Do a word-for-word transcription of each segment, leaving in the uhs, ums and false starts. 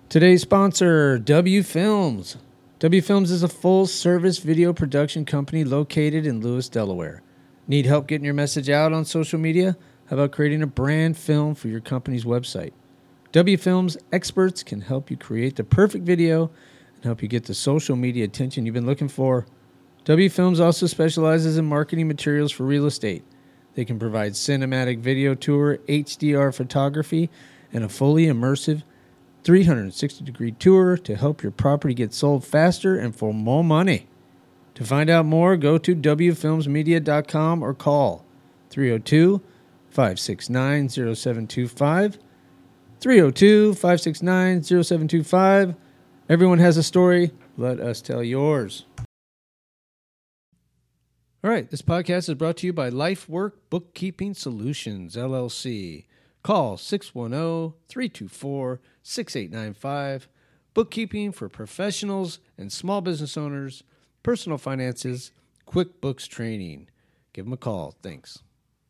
Today's sponsor, W Films. W Films is a full-service video production company located in Lewis, Delaware. Need help getting your message out on social media? How about creating a brand film for your company's website? W Films experts can help you create the perfect video and help you get the social media attention you've been looking for. W Films also specializes in marketing materials for real estate. They can provide cinematic video tour, H D R photography, and a fully immersive three hundred sixty degree tour to help your property get sold faster and for more money. To find out more, go to w films media dot com or call three oh two, five six nine, oh seven two five, three oh two, five six nine, oh seven two five. Everyone has a story. Let us tell yours. All right, this podcast is brought to you by LifeWork Bookkeeping Solutions, L L C. Call six one zero, three two four, six eight nine five. Bookkeeping for professionals and small business owners, personal finances, QuickBooks training. Give them a call. Thanks.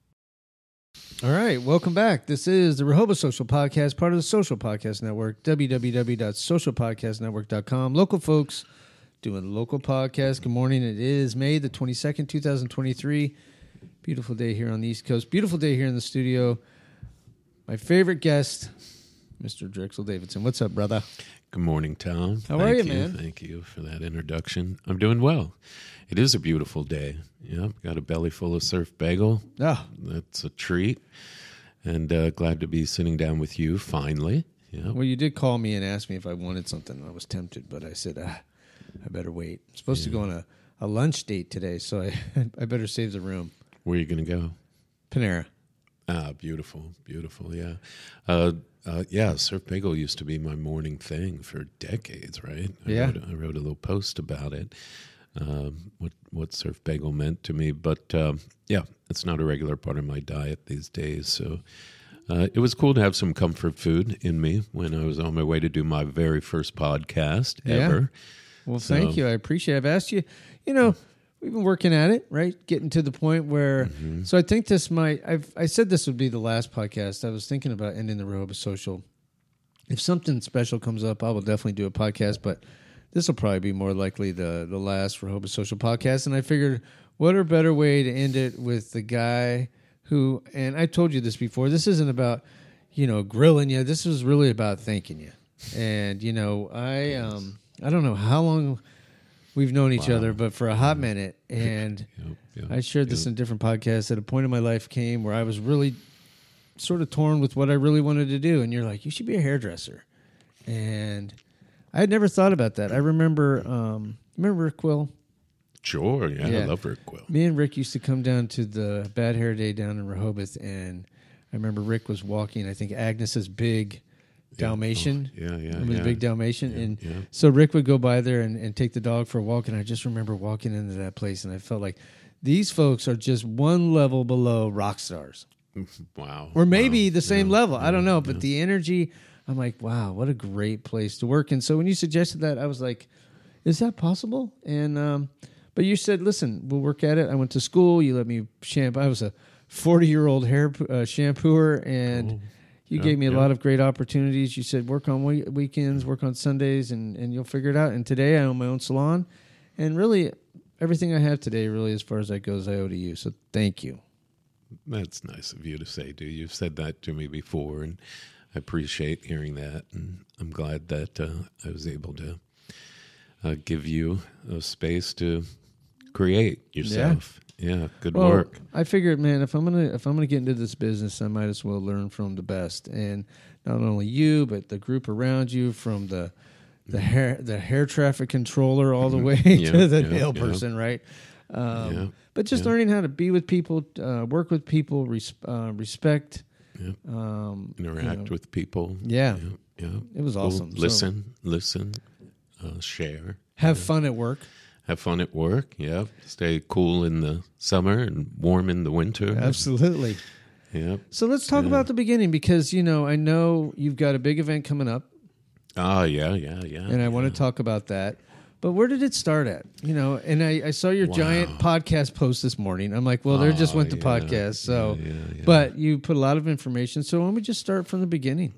All right, welcome back. This is the Rehoboth Social Podcast, part of the Social Podcast Network, w w w dot social podcast network dot com. Local folks doing local podcast. Good morning. It is May the twenty-second, twenty twenty-three. Beautiful day here on the East Coast. Beautiful day here in the studio. My favorite guest, Mister Drexel Davidson. What's up, brother? Good morning, Tom. How Thank are you, you, man? Thank you for that introduction. I'm doing well. It is a beautiful day. Yep, got a belly full of surf bagel. Oh. That's a treat. And uh, glad to be sitting down with you finally. Yep. Well, you did call me and ask me if I wanted something. I was tempted, but I said, ah, I better wait. I'm supposed yeah. to go on a, a lunch date today, so I, I better save the room. Where are you going to go? Panera. Ah, beautiful, beautiful, yeah. Uh, uh, yeah, surf bagel used to be my morning thing for decades, right? I Yeah. Wrote, I wrote a little post about it, um, what, what surf bagel meant to me. But, um, yeah, it's not a regular part of my diet these days. So uh, it was cool to have some comfort food in me when I was on my way to do my very first podcast Yeah. ever. Well, So- thank you. I appreciate it. I've asked you, you know, we've been working at it, right? Getting to the point where, Mm-hmm. so I think this might, I've, I said this would be the last podcast. I was thinking about ending the Rehoboth Social. If something special comes up, I will definitely do a podcast, but this will probably be more likely the, the last Rehoboth Social podcast. And I figured, what a better way to end it with the guy who, and I told you this before, this isn't about, you know, grilling you. This is really about thanking you. And, you know, I, um, I don't know how long we've known each Wow. other, but for a hot minute. And Yep, yep, I shared this yep. in different podcasts. At a point in my life came where I was really sort of torn with what I really wanted to do. And you're like, you should be a hairdresser. And I had never thought about that. I remember, um, remember Rick Quill? Sure, yeah, Yeah. I love Rick Quill. Me and Rick used to come down to the Bad Hair Day down in Rehoboth. And I remember Rick was walking, I think Agnes's big Dalmatian. Yeah, yeah, It was yeah. a big Dalmatian. Yeah, and yeah. so Rick would go by there and, and take the dog for a walk. And I just remember walking into that place and I felt like these folks are just one level below rock stars. Wow. Or maybe wow. the same Yeah, level. I don't yeah, know. But yeah. the energy, I'm like, wow, what a great place to work. And so when you suggested that, I was like, is that possible? And, um, but you said, listen, we'll work at it. I went to school. You let me shampoo. I was a forty-year-old hair uh, shampooer, and Oh, you yeah, gave me a yeah. lot of great opportunities. You said, work on we- weekends, work on Sundays, and, and you'll figure it out. And today I own my own salon. And really, everything I have today, really, as far as that goes, I owe to you. So thank you. That's nice of you to say, dude. You've said that to me before, and I appreciate hearing that. And I'm glad that uh, I was able to uh, give you a space to create yourself. Yeah, yeah good Well, work. I figured, man, if I'm gonna if I'm gonna get into this business, I might as well learn from the best, and not only you, but the group around you, from the the hair the hair traffic controller all the way Yeah, to the yeah, nail yeah. person, right? Um, Yeah, but just yeah. learning how to be with people, uh, work with people, res- uh, respect. Yeah. Um, Interact you know, with people. Yeah. yeah, yeah. It was Cool. awesome. So- Listen, listen, uh, share. have fun at work. Have fun at work. Yeah, stay cool in the summer and warm in the winter. Absolutely. Yeah. So let's talk Yeah. about the beginning, because you know I know you've got a big event coming up. Oh, yeah, yeah, yeah. and I want to talk about that. But where did it start at? You know, and I, I saw your Wow. giant podcast post this morning. I'm like, well, there just Oh, went the yeah, podcast. So, yeah, yeah, yeah. but you put a lot of information. So why don't we just start from the beginning?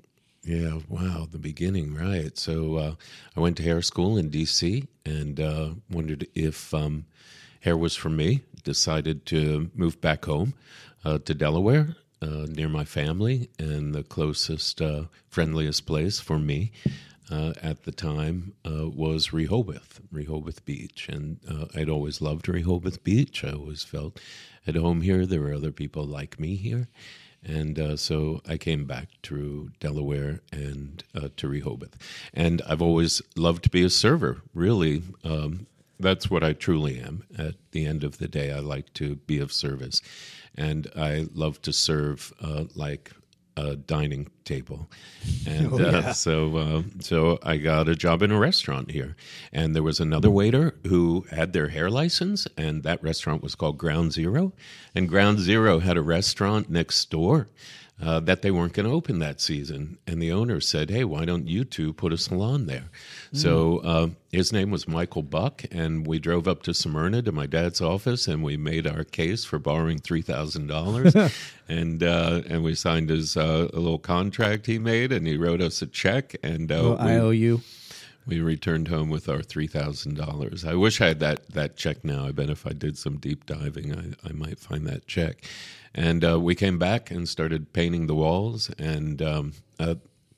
Yeah, wow, the beginning, right. So uh, I went to hair school in D C and uh, wondered if um, hair was for me. Decided to move back home uh, to Delaware, uh, near my family, and the closest, uh, friendliest place for me uh, at the time uh, was Rehoboth, Rehoboth Beach. And uh, I'd always loved Rehoboth Beach. I always felt at home here. There were other people like me here. And uh, so I came back to Delaware and uh, to Rehoboth. And I've always loved to be a server, really. Um, that's what I truly am. At the end of the day, I like to be of service. And I love to serve uh, like a dining table. And Oh, yeah. uh, so uh, so I got a job in a restaurant here. And there was another waiter who had their hair license, and that restaurant was called Ground Zero. And Ground Zero had a restaurant next door uh, that they weren't going to open that season. And the owner said, hey, why don't you two put a salon there? Mm. So uh, his name was Michael Buck, and we drove up to Smyrna to my dad's office, and we made our case for borrowing three thousand dollars. and uh, and we signed his uh, a little contract he made, and he wrote us a check. And uh, Oh, I we, owe you. we returned home with our three thousand dollars. I wish I had that, that check now. I bet if I did some deep diving, I, I might find that check. And uh, we came back and started painting the walls, and um, uh,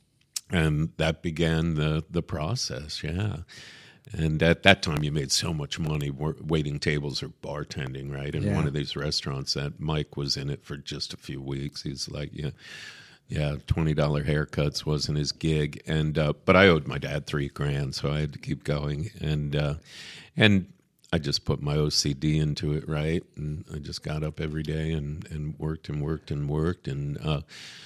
and that began the, the process, yeah. And at that time, you made so much money waiting tables or bartending, right? In Yeah. one of these restaurants that Mike was in it for just a few weeks. He's like, yeah. Yeah, twenty dollar haircuts wasn't his gig, and uh, but I owed my dad three grand, so I had to keep going, and uh, and I just put my O C D into it, right? And I just got up every day and, and worked and worked and worked, and uh,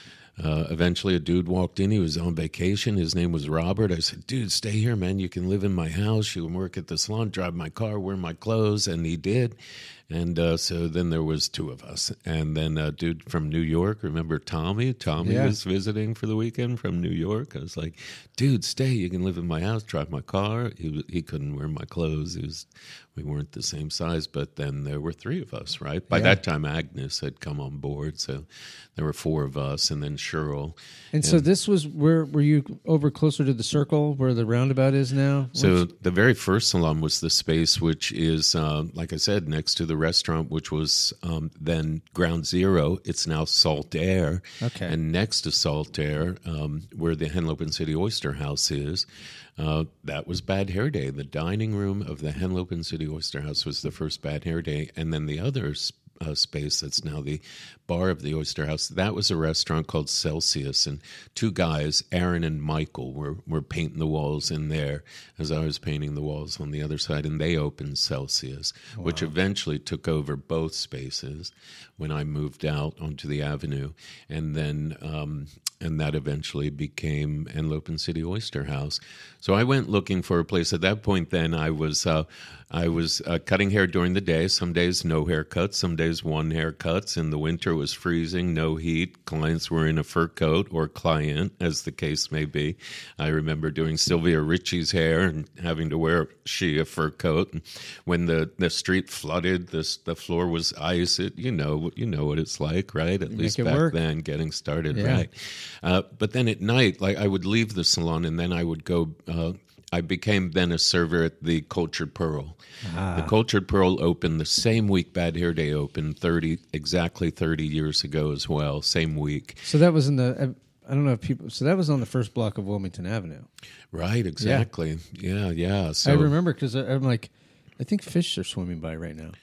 uh, eventually a dude walked in. He was on vacation. His name was Robert. I said, dude, stay here, man. You can live in my house. You can work at the salon, drive my car, wear my clothes, and he did. And uh, so then there was two of us. And then a dude from New York, remember Tommy? Tommy Yeah. was visiting for the weekend from New York. I was like, dude, stay. You can live in my house, drive my car. He was, he couldn't wear my clothes. He was, we weren't the same size. But then there were three of us, right? By Yeah. that time, Agnes had come on board. So there were four of us. And then Cheryl. And so this was where were you over closer to the circle where the roundabout is now? So the very first salon was the space, which is, uh, like I said, next to the restaurant, which was um, then Ground Zero. It's now Salt Air. Okay. And next to Salt Air, um, where the Henlopen City Oyster House is, uh, that was Bad Hair Day. The dining room of the Henlopen City Oyster House was the first Bad Hair Day. And then the other uh, space that's now the bar of the Oyster House, that was a restaurant called Celsius. And two guys, Aaron and Michael, were, were painting the walls in there as I was painting the walls on the other side. And they opened Celsius, wow. which eventually took over both spaces when I moved out onto the avenue. And then um, and that eventually became Henlopen City Oyster House. So I went looking for a place. At that point then, I was uh, I was uh, cutting hair during the day. Some days no haircuts, some days one haircuts. In the winter it was freezing, no heat. Clients were in a fur coat, or client, as the case may be. I remember doing Sylvia Ritchie's hair and having to wear she a fur coat. And when the, the street flooded, this, the floor was ice. It, you know you know what it's like, right? At You least make it back work. then, getting started, Yeah. right? Uh, but then at night, like I would leave the salon and then I would go. Uh, I became then a server at the Cultured Pearl. Ah. The Cultured Pearl opened the same week Bad Hair Day opened, thirty exactly thirty years ago as well. Same week, So that was in the. I don't know if people. So that was on the first block of Wilmington Avenue. right? Exactly. Yeah, yeah. So I remember because I'm like, I think fish are swimming by right now.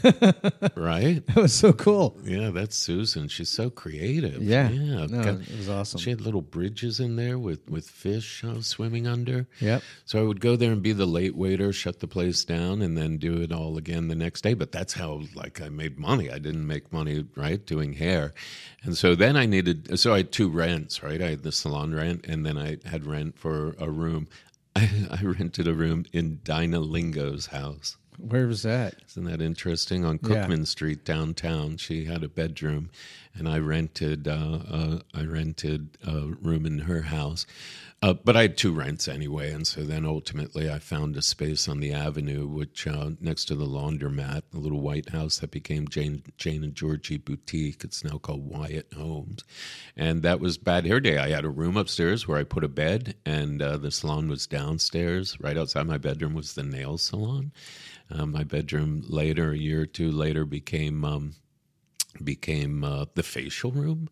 right. That was so cool. Yeah, that's Susan. She's so creative. Yeah. yeah. No, Got- it was awesome. She had little bridges in there with, with fish uh, swimming under. Yep. So I would go there and be the late waiter, shut the place down, and then do it all again the next day. But that's how, like, I made money. I didn't make money, right, doing hair. And so then I needed, so I had two rents, right? I had the salon rent, and then I had rent for a room. I, I rented a room in Dinah Lingo's house. Where was that? Isn't that interesting? On Yeah. Cookman Street downtown, she had a bedroom, and I rented. Uh, uh, I rented a room in her house. Uh, but I had two rents anyway, and so then ultimately I found a space on the avenue, which uh, next to the laundromat, a little white house that became Jane Jane and Georgie Boutique. It's now called Wyatt Homes, and that was Bad Hair Day. I had a room upstairs where I put a bed, and uh, the salon was downstairs. Right outside my bedroom was the nail salon. Uh, my bedroom later, a year or two later, became. Um, became uh, the facial room,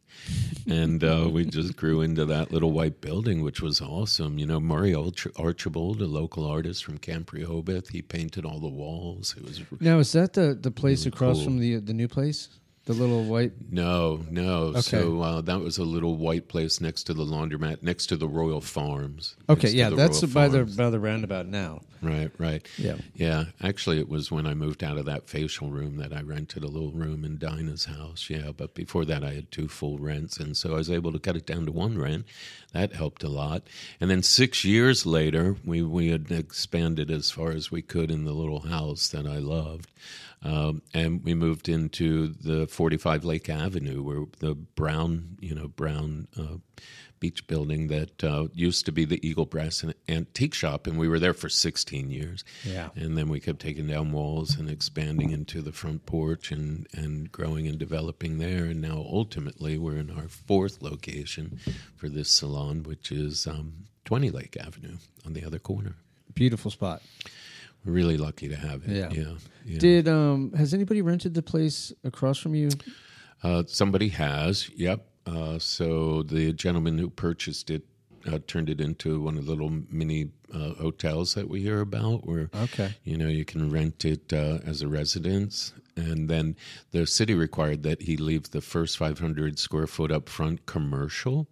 and uh, we just grew into that little white building, which was awesome. You know, Murray Arch- Archibald, a local artist from Camp Rehoboth, he painted all the walls. It was now is that the the place really across cool. from the the new place, the little white? No, no. Okay. So uh, that was a little white place next to the laundromat, next to the Royal Farms. Okay, Next to yeah, the that's Royal by the Farms. by the roundabout now. Right, right. Yeah. Yeah. Actually, it was when I moved out of that facial room that I rented a little room in Dinah's house. Yeah. But before that, I had two full rents. And so I was able to cut it down to one rent. That helped a lot. And then six years later, we, we had expanded as far as we could in the little house that I loved. Um, and we moved into the forty-five Lake Avenue, where the brown, you know, brown uh, beach building that uh, used to be the Eagle Brass and Antique Shop, and we were there for sixteen years. Yeah. And then we kept taking down walls and expanding into the front porch and, and growing and developing there. And now ultimately we're in our fourth location for this salon, which is um, twenty Lake Avenue on the other corner. Beautiful spot. We're really lucky to have it. Yeah. Yeah. yeah. Did um has anybody rented the place across from you? Uh, somebody has, yep. Uh, so the gentleman who purchased it uh, turned it into one of the little mini uh, hotels that we hear about, where Okay. you know you can rent it uh, as a residence, and then the city required that he leave the first five hundred square foot up front commercial,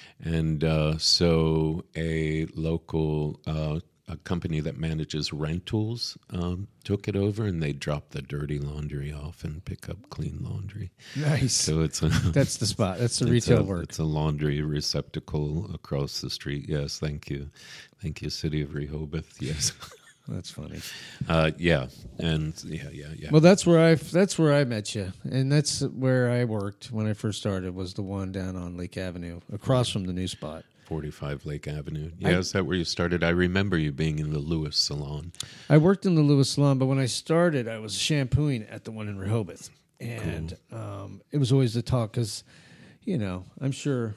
and uh, so a local. Uh, A company that manages rentals um, took it over, and they drop the dirty laundry off and pick up clean laundry. Nice. So it's a, That's the spot. That's the it's retail a, work. It's a laundry receptacle across the street. Yes, thank you, thank you, City of Rehoboth. Yes, That's funny. uh, yeah, and yeah, yeah, yeah. Well, that's where I that's where I met you, and that's where I worked when I first started. Was the one down on Lake Avenue, across from the new spot. forty-five Lake Avenue. Yeah, I- is that where you started? I remember you being in the Lewis Salon. I worked in the Lewis Salon, but when I started, I was shampooing at the one in Rehoboth, and um, it was always the talk because, you know, I'm sure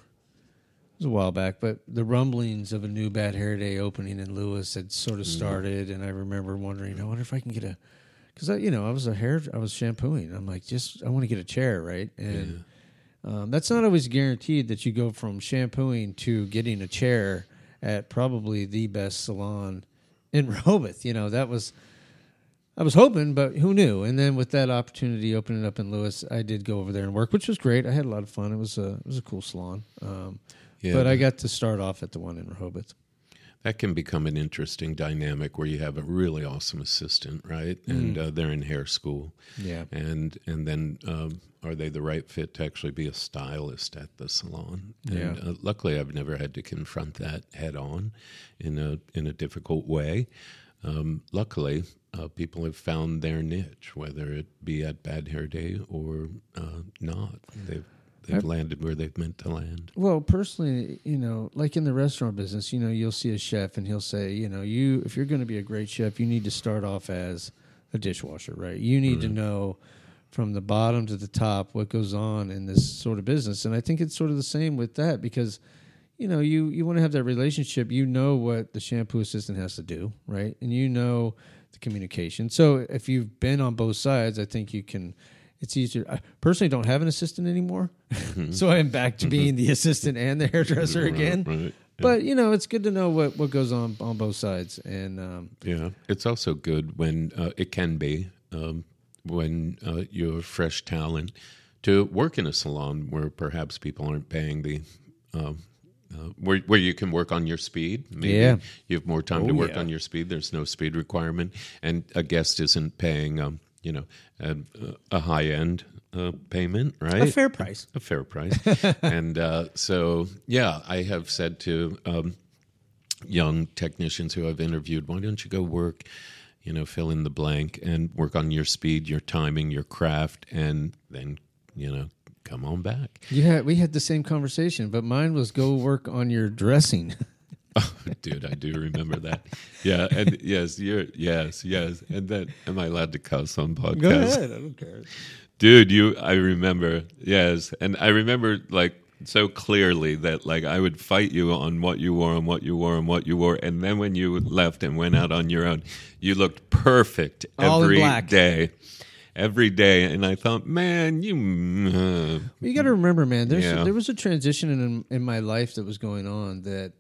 it was a while back, but the rumblings of a new Bad Hair Day opening in Lewis had sort of started, and I remember wondering, I wonder if I can get a, because I, you know, I was a hair, I was shampooing. I'm like, just I want to get a chair, right? And um, that's not always guaranteed that you go from shampooing to getting a chair at probably the best salon in Rehoboth. You know, that was, I was hoping, but who knew? And then with that opportunity opening up in Lewis, I did go over there and work, which was great. I had a lot of fun. It was a, it was a cool salon. Um, Yeah, but I got to start off at the one in Rehoboth. that can become an interesting dynamic where you have a really awesome assistant, right? And uh, they're in hair school. Yeah. And and then um, are they the right fit to actually be a stylist at the salon? And Yeah. uh, luckily, I've never had to confront that head on in a in a difficult way. Um, luckily, uh, people have found their niche, whether it be at Bad Hair Day or uh, not. They've they've I've- landed where they've meant to land. Well, personally, you know, like in the restaurant business, you know, you'll see a chef and he'll say, you know, you if you're going to be a great chef, you need to start off as a dishwasher, right? You need to know from the bottom to the top what goes on in this sort of business. And I think it's sort of the same with that because, you know, you, you want to have that relationship. You know what the shampoo assistant has to do, right? And you know the communication. So if you've been on both sides, I think you can... It's easier. I personally don't have an assistant anymore, so I'm back to being the assistant and the hairdresser again. Right, right. But you know, it's good to know what, what goes on on both sides. And um, Yeah, it's also good when uh, it can be um, when uh, you're fresh talent to work in a salon where perhaps people aren't paying the um, uh, where where you can work on your speed. Maybe Yeah. you have more time to Oh, work yeah. on your speed. There's no speed requirement, and a guest isn't paying um, you know a, a high end uh, payment, right? a fair price. A fair price. And uh, so, yeah, I have said to um, young technicians who I've interviewed, why don't you go work, you know, fill in the blank and work on your speed, your timing, your craft, and then, you know, come on back. Yeah, we had the same conversation, but mine was go work on your dressing. Oh, dude, I do remember that. Yeah, and yes, you're yes, yes. And then, am I allowed to cuss on podcasts? Go ahead, I don't care. Dude, you, I remember, yes. And I remember, like, so clearly that, like, I would fight you on what you wore and what you wore and what you wore. And then when you left and went out on your own, you looked perfect All in every black. day. Every day. And I thought, man, you... Uh, You got to remember, man, there's Yeah. there was a transition in in my life that was going on that,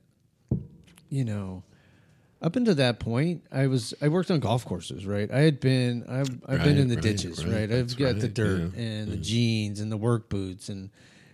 you know, up until that point, I was I worked on golf courses, right? I had been I've I've been Right, in the right, ditches, right. right? That's I've got the right, dirt yeah, and the jeans and the work boots and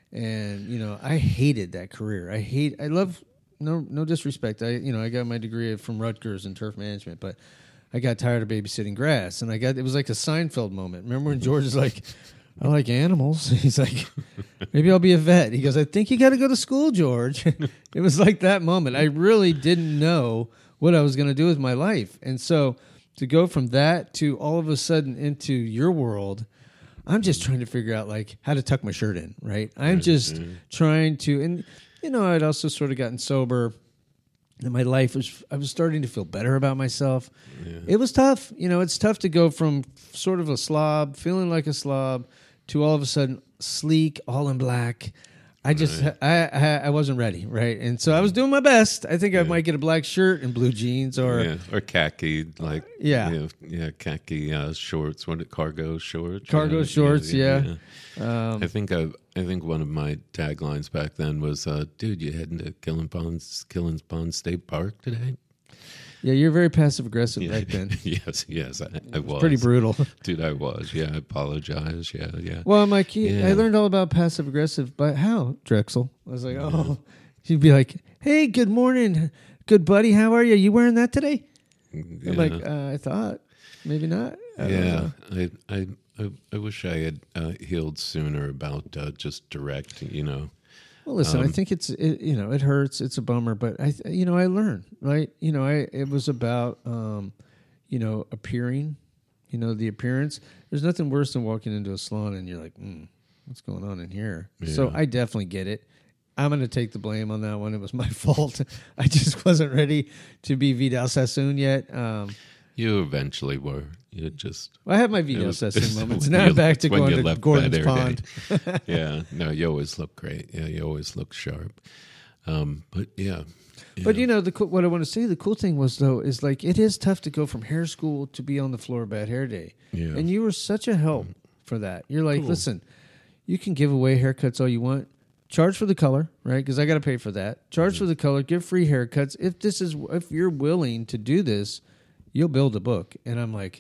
and you know I hated that career. I hate I love no no disrespect. I you know I got my degree from Rutgers in turf management, but I got tired of babysitting grass, and I got it was like a Seinfeld moment. Remember when George is like, I like animals. He's like, maybe I'll be a vet. He goes, I think you got to go to school, George. It was like that moment. I really didn't know what I was going to do with my life. And so to go from that to all of a sudden into your world, I'm just trying to figure out like how to tuck my shirt in, right? I'm just trying to, and you know, I'd also sort of gotten sober. And my life was, I was starting to feel better about myself. Yeah. It was tough. You know, it's tough to go from sort of a slob, feeling like a slob, to all of a sudden sleek, all in black. I just, Right. I, I I wasn't ready, right? And so I was doing my best. I think I might get a black shirt and blue jeans or, yeah, or khaki, like Yeah. yeah, yeah khaki uh, shorts. What cargo shorts? Cargo yeah, shorts, yeah. um, I think I, I think one of my taglines back then was, uh, "Dude, you heading to Killin Pond, Killin Pond State Park today?" yeah, you're very passive aggressive back then. yes, yes, I, I was Pretty brutal. dude. I was. Yeah, I apologize. Yeah, yeah. Well, I'm like, Yeah. I learned all about passive aggressive, but how, Drexel? I was like, oh, she'd be like, hey, good morning, good buddy, how are you? You wearing that today? yeah. I'm like, uh, I thought, maybe not. I don't yeah, know. I, I, I, I wish I had uh, healed sooner about uh, just direct, you know. Well, listen, I Um, think it's, it, you know, it hurts. It's a bummer, but I, you know, I learned, right? You know, I, it was about, um, you know, appearing, you know, the appearance. There's nothing worse than walking into a salon and you're like, mm, what's going on in here? So Yeah. I definitely get it. I'm going to take the blame on that one. It was my fault. I just wasn't ready to be Vidal Sassoon yet. Um, You eventually were. You just well, I have my it Vidal was- Sassoon moments. when Now you- I'm back to when going you to left Gordon's Better Pond. Day. yeah, no, you always look great. Yeah, you always look sharp. Um, but yeah, But you know, the cool, what I want to say, the cool thing was though, is like it is tough to go from hair school to be on the floor of Bad Hair Day, Yeah. and you were such a help for that. You're like, Cool. listen, you can give away haircuts all you want, charge for the color, right? Because I got to pay for that. Charge Mm-hmm. for the color, give free haircuts. If this is, if you're willing to do this, you'll build a book. And I'm like,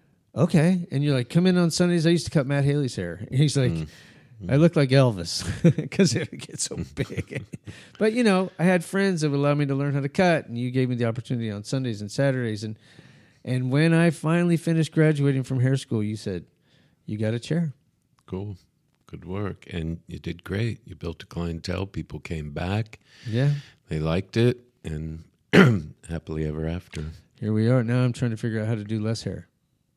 okay. And you're like, come in on Sundays. I used to cut Matt Haley's hair. And he's like. Mm-hmm. I look like Elvis because it gets so big. But, you know, I had friends that would allow me to learn how to cut, and you gave me the opportunity on Sundays and Saturdays. And and when I finally finished graduating from hair school, you said, you got a chair. cool, good work, and you did great. You built a clientele. People came back. Yeah. They liked it, and happily ever after. Here we are. Now I'm trying to figure out how to do less hair.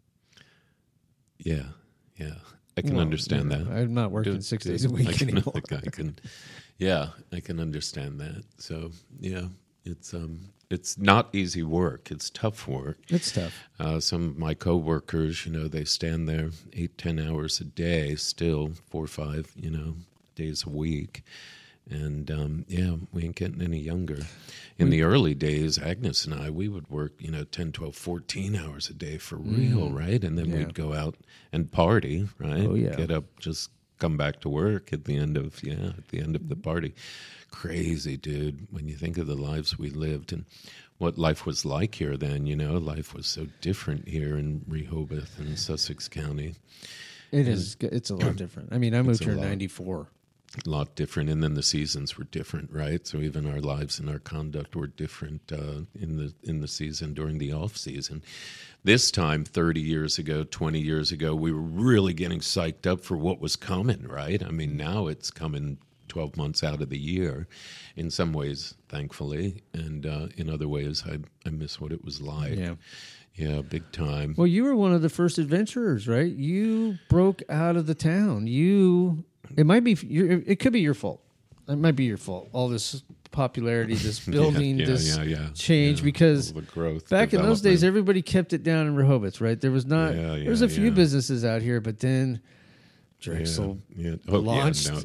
Yeah, yeah. I can Well, understand you know, that. I'm not working Dude, six dude, days a week I can, anymore. I can, yeah, I can understand that. So yeah, it's um, it's not easy work. It's tough work. It's tough. Uh, some of my coworkers, you know, they stand there eight, ten hours a day, still four or five, you know, days a week. And um, yeah, we ain't getting any younger. In the early days, Agnes and I, we would work, you know, ten, twelve, fourteen hours a day for real, right? And then Yeah. we'd go out and party, right? Oh, yeah. Get up, just come back to work at the end of, yeah, at the end of the party. Crazy, dude, when you think of the lives we lived and what life was like here then, you know, life was so different here in Rehoboth and Sussex County. It is. It's a lot different. I mean, I moved a here in lot. ninety-four. A lot different, and then the seasons were different, right? So even our lives and our conduct were different uh, in the in the season during the off season. This time, thirty years ago, twenty years ago, we were really getting psyched up for what was coming, right? I mean, now it's coming twelve months out of the year. In some ways, thankfully, and uh, in other ways, I I miss what it was like. Yeah. Yeah, big time. Well, you were one of the first adventurers, right? You broke out of the town. You, it might be, your- it could be your fault. It might be your fault. All this popularity, this building, yeah, yeah, this yeah, yeah, change, yeah. because All the growth, back in those days, development. everybody kept it down in Rehoboth, right? There was not. Yeah, there was yeah, a few yeah. businesses out here, but then Drexel yeah, yeah. Oh, launched yeah, no.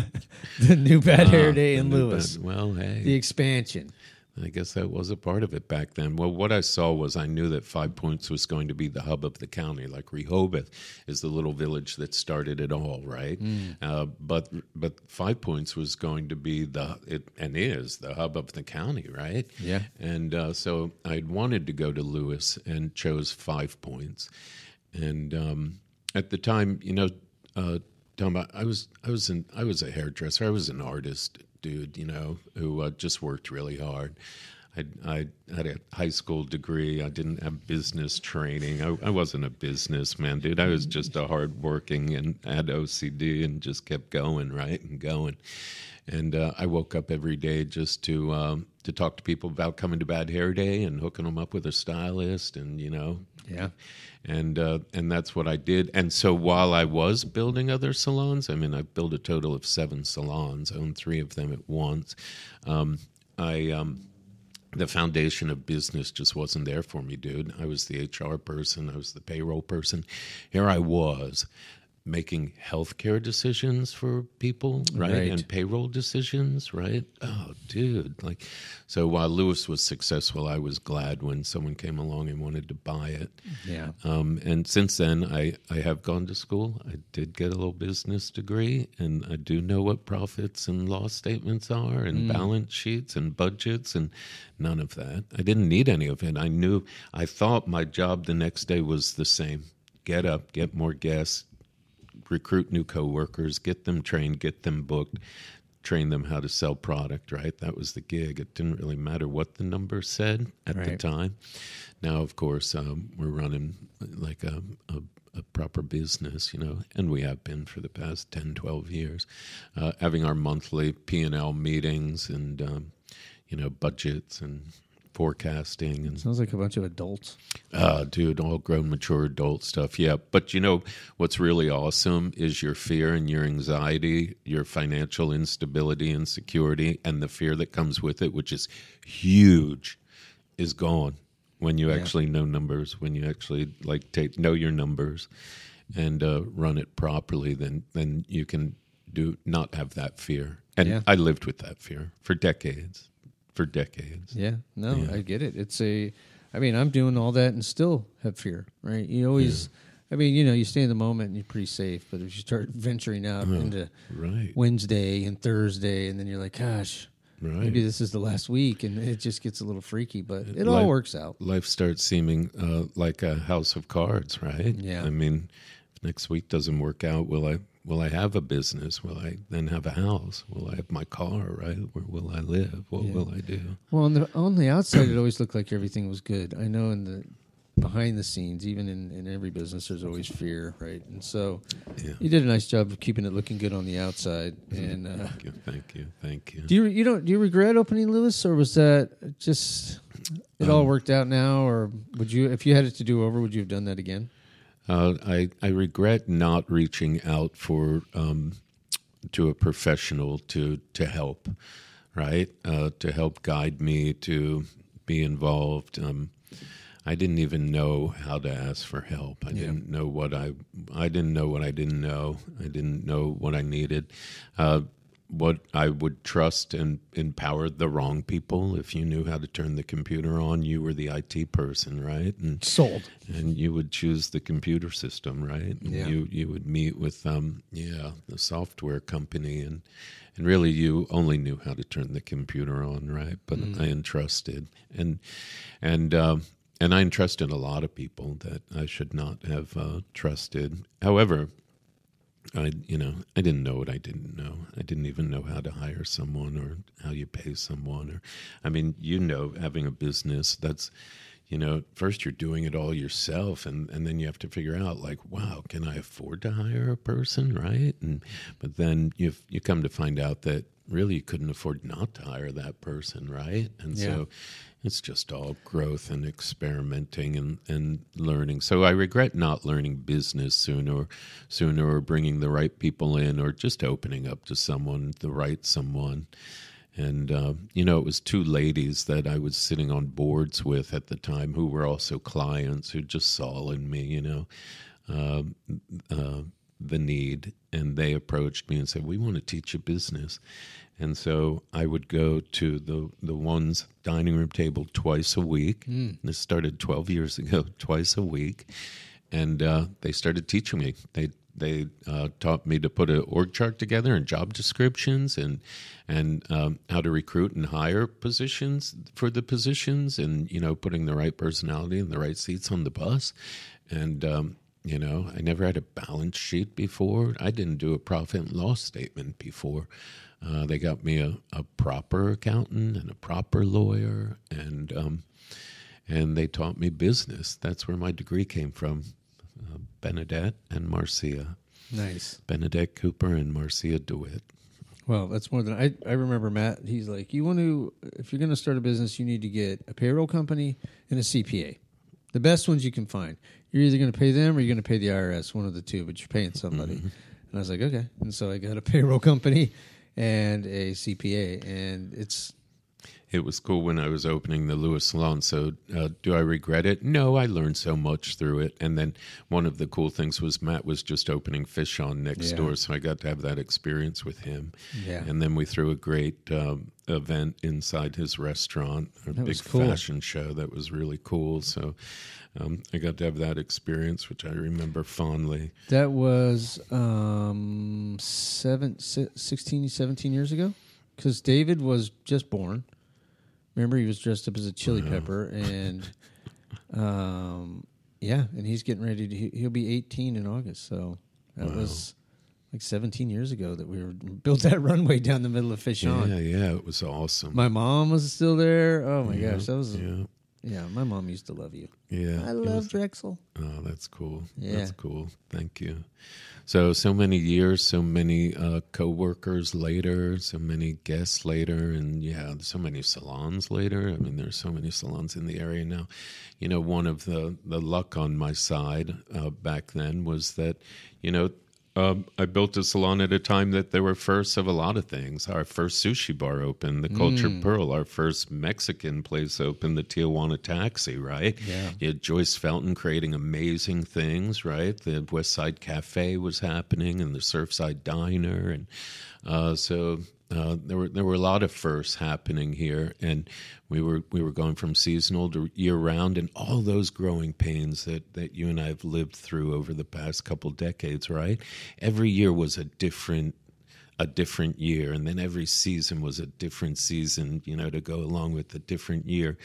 the new Bad Hair Ah, Day the in new Lewis. bad- well, hey, The expansion. I guess that was a part of it back then. Well, what I saw was I knew that Five Points was going to be the hub of the county. Like Rehoboth is the little village that started it all, right? Mm. Uh, but but Five Points was going to be the it and is the hub of the county, right? Yeah. And uh, so I wanted to go to Lewis and chose Five Points. And um, at the time, you know, uh, Tom, I I was I was an I was a hairdresser. I was an artist. Dude, you know, who uh, just worked really hard. I, I had a high school degree. I didn't have business training. I, I wasn't a businessman, dude. I was just a hardworking and had O C D and just kept going, right, and going. And uh, I woke up every day just to um, to talk to people about coming to Bad Hair Day and hooking them up with a stylist, and you know, Yeah. and uh, and that's what I did. And so while I was building other salons, I mean, I built a total of seven salons, owned three of them at once. Um, I um, the foundation of business just wasn't there for me, dude. I was the H R person, I was the payroll person. Here I was making healthcare decisions for people, right? Right. And payroll decisions, right? Oh, dude. Like, so while Lewis was successful, I was glad when someone came along and wanted to buy it. Yeah. Um, and since then, I, I have gone to school. I did get a little business degree, and I do know what profits and loss statements are and balance sheets and budgets and none of that. I didn't need any of it. I knew, I thought my job the next day was the same. Get up, get more guests, recruit new coworkers, get them trained, get them booked, train them how to sell product, right? That was the gig. It didn't really matter what the numbers said at the Right. time. Now, of course, um, we're running like a, a, a proper business, you know, and we have been for the past ten, twelve years, uh, having our monthly P and L meetings and, um, you know, budgets and forecasting and Sounds like a bunch of adults. uh, dude, all grown, mature adult stuff. Yeah. But you know, what's really awesome is your fear and your anxiety, your financial instability and security, and the fear that comes with it, which is huge, is gone when you Yeah. actually know numbers, when you actually like take, know your numbers and uh, run it properly, then, then you can do not have that fear. And Yeah. I lived with that fear for decades, for decades. Yeah, no, Yeah. I get it. It's a, I mean, I'm doing all that and still have fear, right? You always, I mean, you know, you stay in the moment and you're pretty safe, but if you start venturing out into Right. Wednesday and Thursday, and then you're like, gosh, Right. maybe this is the last week, and it just gets a little freaky, but it Like- all works out. Life starts seeming uh, like a house of cards, right? Yeah. I mean, if next week doesn't work out, will I will I have a business? Will I then have a house? Will I have my car, right? Where will I live? What Yeah. will I do? Well, on the on the outside, it always looked like everything was good. I know in the behind the scenes, even in, in every business, there's always fear, right? And so Yeah. you did a nice job of keeping it looking good on the outside. And uh, Thank you, thank you, thank you. do you you don't do you regret opening Lewis, or was that just it all Um, worked out now, or would you, if you had it to do over, would you have done that again? Uh, I I regret not reaching out for um, to a professional to to help, right? Uh, to help guide me, to be involved. Um, I didn't even know how to ask for help. I Yeah. didn't know what I I didn't know what I didn't know. I didn't know what I needed. Uh, what I would trust and empower the wrong people. If you knew how to turn the computer on, you were the I T person, right? And Sold. and you would choose the computer system, right? And Yeah. You you would meet with um yeah the software company, and and really you only knew how to turn the computer on, right? But I entrusted and and um, and I entrusted a lot of people that I should not have uh, trusted. However, I you know I didn't know what I didn't know. I didn't even know how to hire someone or how you pay someone. Or I mean, you know, having a business, that's you know, first you're doing it all yourself, and, and then you have to figure out, like, wow, can I afford to hire a person, right? And but then you you come to find out that really you couldn't afford not to hire that person, right? And Yeah. so it's just all growth and experimenting and, and learning. So I regret not learning business sooner, sooner, or bringing the right people in, or just opening up to someone, the right someone. And, uh, you know, it was two ladies that I was sitting on boards with at the time who were also clients who just saw in me, you know, uh, uh, the need. And they approached me and said, we want to teach you business. And so I would go to the, the one's dining room table twice a week. Mm. This started twelve years ago, twice a week. And uh, they started teaching me. They They uh, taught me to put an org chart together and job descriptions and and um, how to recruit and hire positions for the positions, and, you know, putting the right personality in the right seats on the bus. And, um, you know, I never had a balance sheet before. I didn't do a profit and loss statement before. Uh, they got me a, a proper accountant and a proper lawyer, and um, and they taught me business. That's where my degree came from. Uh, Benedette and Marcia. Nice. Benedette Cooper and Marcia DeWitt. Well, that's more than I. I remember Matt. He's like, you want to, if you're going to start a business, you need to get a payroll company and a C P A. The best ones you can find. You're either going to pay them or you're going to pay the I R S, one of the two, but you're paying somebody. Mm-hmm. And I was like, okay. And so I got a payroll company and a C P A, and it's. It was cool when I was opening the Lewis Salon. So uh, do I regret it? No, I learned so much through it. And then one of the cool things was Matt was just opening Fish On next Yeah. door, so I got to have that experience with him. Yeah. And then we threw a great um, event inside his restaurant, a That big was cool. fashion show that was really cool. So um, I got to have that experience, which I remember fondly. That was um, seven, si- sixteen, seventeen years ago? Because David was just born. Remember, he was dressed up as a chili Wow. pepper, and um, yeah, and he's getting ready to. he- He'll be eighteen in August, so that Wow. was like seventeen years ago that we were built that runway down the middle of Fish On. Yeah, yeah, it was awesome. My mom was still there. Oh my yeah, gosh, that was yeah, yeah. My mom used to love you. yeah. I it love was- Drexel. Oh, that's cool. Yeah. That's cool. Thank you. So, so many years, so many uh, co-workers later, so many guests later, and yeah, so many salons later. I mean, there's so many salons in the area now. You know, one of the, the luck on my side uh, back then was that, you know, Um, I built a salon at a time that there were firsts of a lot of things. Our first sushi bar opened, the Cultured Mm. Pearl. Our first Mexican place opened, the Tijuana Taxi, right? Yeah. You had Joyce Felton creating amazing things, right? The West Side Cafe was happening, and the Surfside Diner, and uh, so uh, there were there were a lot of firsts happening here, and we were we were going from seasonal to year round, and all those growing pains that, that you and I have lived through over the past couple decades, right? Every year was a different a different year, and then every season was a different season, you know, to go along with the different year.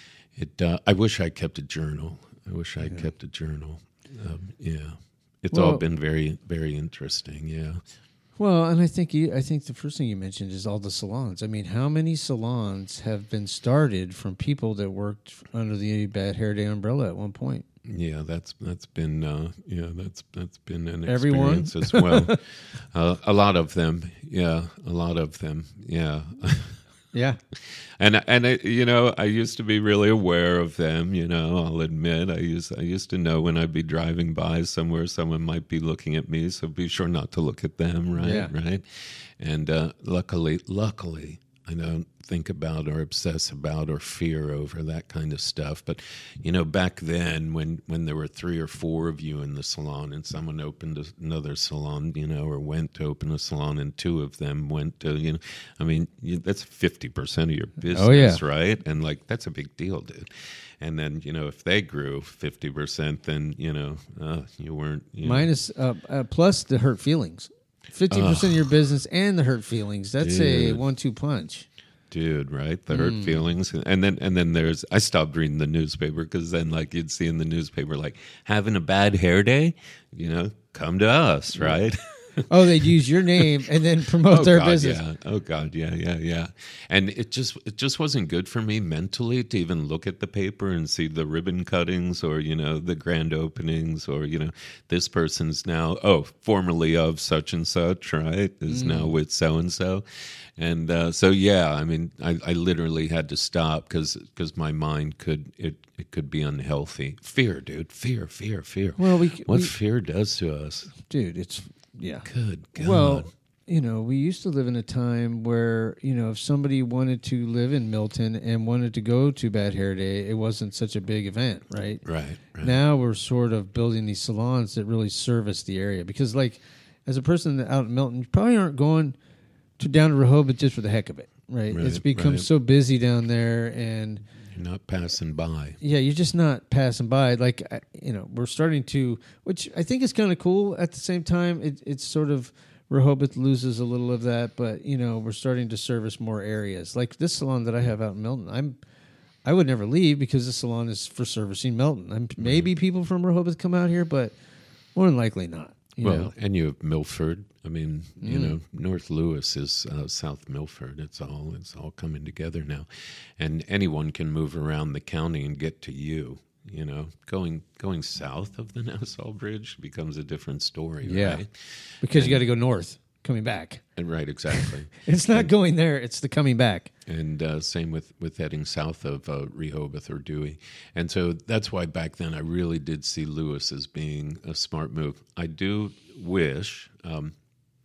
It uh, I wish I kept a journal. I wish I Yeah. kept a journal. Um, yeah, it's Well- all been very very interesting. Yeah. Well, and I think you, I think the first thing you mentioned is all the salons. I mean, how many salons have been started from people that worked under the Bad Hair Day umbrella at one point? Yeah, that's that's been uh, yeah that's that's been an Everyone? experience as well. uh, a lot of them, yeah, a lot of them, yeah. Yeah. And and I, you know, I used to be really aware of them. You know, I'll admit, I used I used to know when I'd be driving by somewhere, someone might be looking at me. So be sure not to look at them, right? Yeah. Right. And uh, luckily, luckily, I don't think about or obsess about or fear over that kind of stuff. But you know, back then, when when there were three or four of you in the salon, and someone opened another salon, you know, or went to open a salon, and two of them went to, you know, I mean, you, that's fifty percent of your business, Oh, yeah. right? And like, that's a big deal, dude. And then, you know, if they grew fifty percent, then, you know, uh, you weren't. You know, Minus, uh, uh, plus the hurt feelings. fifty percent of your business and the hurt feelings. That's a Dude. one two punch. dude, right? The hurt Mm. feelings, and then and then there's. I stopped reading the newspaper because then, like, you'd see in the newspaper, like, having a bad hair day, you know, come to us, right? Oh, they'd use your name and then promote Oh their God, business. yeah. Oh God, yeah, yeah, yeah. And it just it just wasn't good for me mentally to even look at the paper and see the ribbon cuttings or you know the grand openings or you know this person's now oh formerly of such and such right is mm. now with so and so, and uh, so yeah. I mean, I, I literally had to stop because because my mind could it it could be unhealthy. Fear, dude. Fear, fear, fear. Well, we what we, fear does to us, dude. It's yeah. Good God. Well, you know, we used to live in a time where, you know, if somebody wanted to live in Milton and wanted to go to Bad Hair Day, it wasn't such a big event, right? Right, right. Now we're sort of building these salons that really service the area. Because, like, as a person out in Milton, you probably aren't going to down to Rehoboth just for the heck of it, right? Right, It's become right. so busy down there, and You're not passing by. yeah, you're just not passing by. Like, I- you know, we're starting to, which I think is kind of cool. At the same time, it, it's sort of, Rehoboth loses a little of that, but, you know, we're starting to service more areas. Like this salon that I have out in Milton, I'm, I would never leave because the salon is for servicing Milton. I'm, maybe people from Rehoboth come out here, but more than likely not. You well, know? and you have Milford. I mean, you Mm. know, North Lewis is uh, South Milford. It's all it's all coming together now, and anyone can move around the county and get to you. You know, going going south of the Nassau Bridge becomes a different story, Yeah. right? Because and, you got to go north, coming back. And right, exactly. It's not and, going there; it's the coming back. And uh, same with, with heading south of uh, Rehoboth or Dewey. And so that's why back then I really did see Lewis as being a smart move. I do wish um,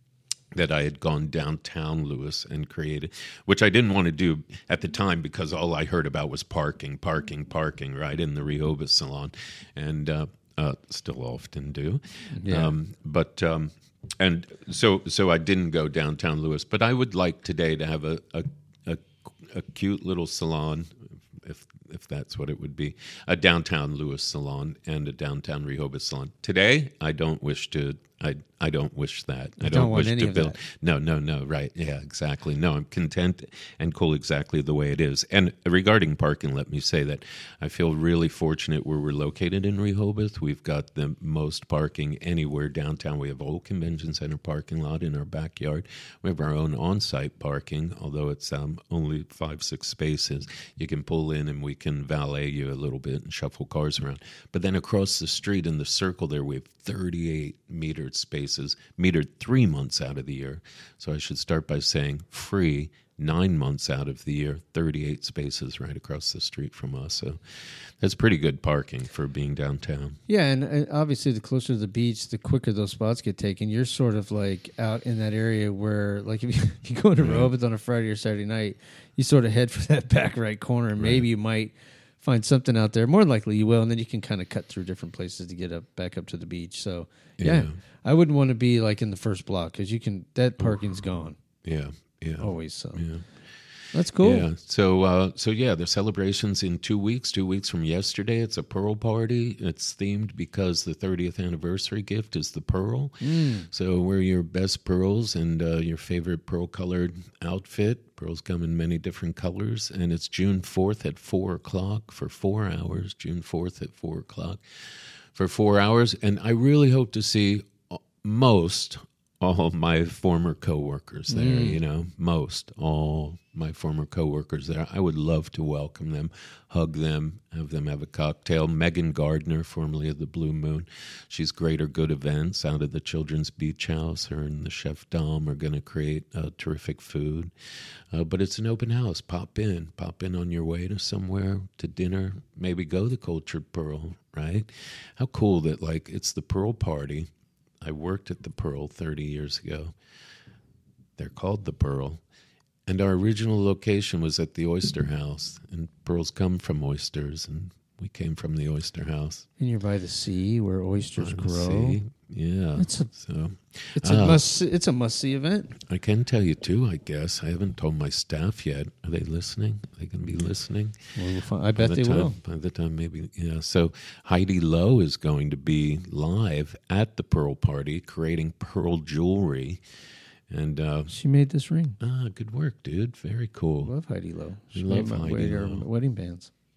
that I had gone downtown Lewis and created, which I didn't want to do at the time because all I heard about was parking, parking, parking, right, in the Rehoboth salon. And uh, uh, still often do. Yeah. Um, but... Um, and so, so I didn't go downtown Lewis, but I would like today to have a, a a, a cute little salon, if if that's what it would be, a downtown Lewis salon and a downtown Rehoboth salon. Today, I don't wish to. I I don't wish that. You I don't don't, want wish any to of build. that. No, no, no. Right? Yeah, exactly. No, I'm content and cool exactly the way it is. And regarding parking, let me say that I feel really fortunate where we're located in Rehoboth. We've got the most parking anywhere downtown. We have a whole convention center parking lot in our backyard. We have our own on-site parking, although it's um, only five, six spaces. You can pull in and we can valet you a little bit and shuffle cars around. But then across the street in the circle there, we have thirty-eight metered spaces, metered three months out of the year. So I should start by saying free nine months out of the year, thirty-eight spaces right across the street from us. So that's pretty good parking for being downtown. Yeah, and uh, obviously the closer to the beach, the quicker those spots get taken. You're sort of like out in that area where, like, if you, you go into Right. Rehoboth on a Friday or Saturday night, you sort of head for that back right corner, and maybe Right. you might find something out there. More than likely you will, and then you can kind of cut through different places to get up back up to the beach. So, yeah, Yeah. I wouldn't want to be like in the first block because you can that parking's gone Yeah, yeah. always. So Yeah. that's cool. Yeah. So, uh, so yeah, the celebration's in two weeks. Two weeks from yesterday, it's a pearl party. It's themed because the thirtieth anniversary gift is the pearl. Mm. So, wear your best pearls and uh, your favorite pearl-colored outfit. Pearls come in many different colors, and it's June fourth at four o'clock for four hours. June fourth at four o'clock for four hours, and I really hope to see most all my former coworkers there, Mm. you know, most all my former coworkers there. I would love to welcome them, hug them, have them have a cocktail. Megan Gardner, formerly of the Blue Moon, she's Greater Good Events out of the Children's Beach House. Her and the Chef Dom are going to create uh, terrific food. Uh, but it's an open house. Pop in. Pop in on your way to somewhere, to dinner. Maybe go to Cultured Pearl, right? How cool that, like, it's the Pearl Party. I worked at the Pearl thirty years ago. They're called the Pearl. And our original location was at the Oyster House. And pearls come from oysters, and we came from the Oyster House. And you're by the sea where oysters By the grow. sea. Yeah. It's a so it's a uh, must it's a must see event. I can tell you too, I guess. I haven't told my staff yet. Are they listening? Are they going to be listening? Well, we'll find, I bet By they the time, will. By the time, maybe, yeah. So Heidi Lowe is going to be live at the Pearl Party, creating pearl jewelry, and uh, She made this ring. ah, good work, dude. Very cool. Love Heidi Lowe. She We love made my Heidi wedding, Lowe. wedding bands.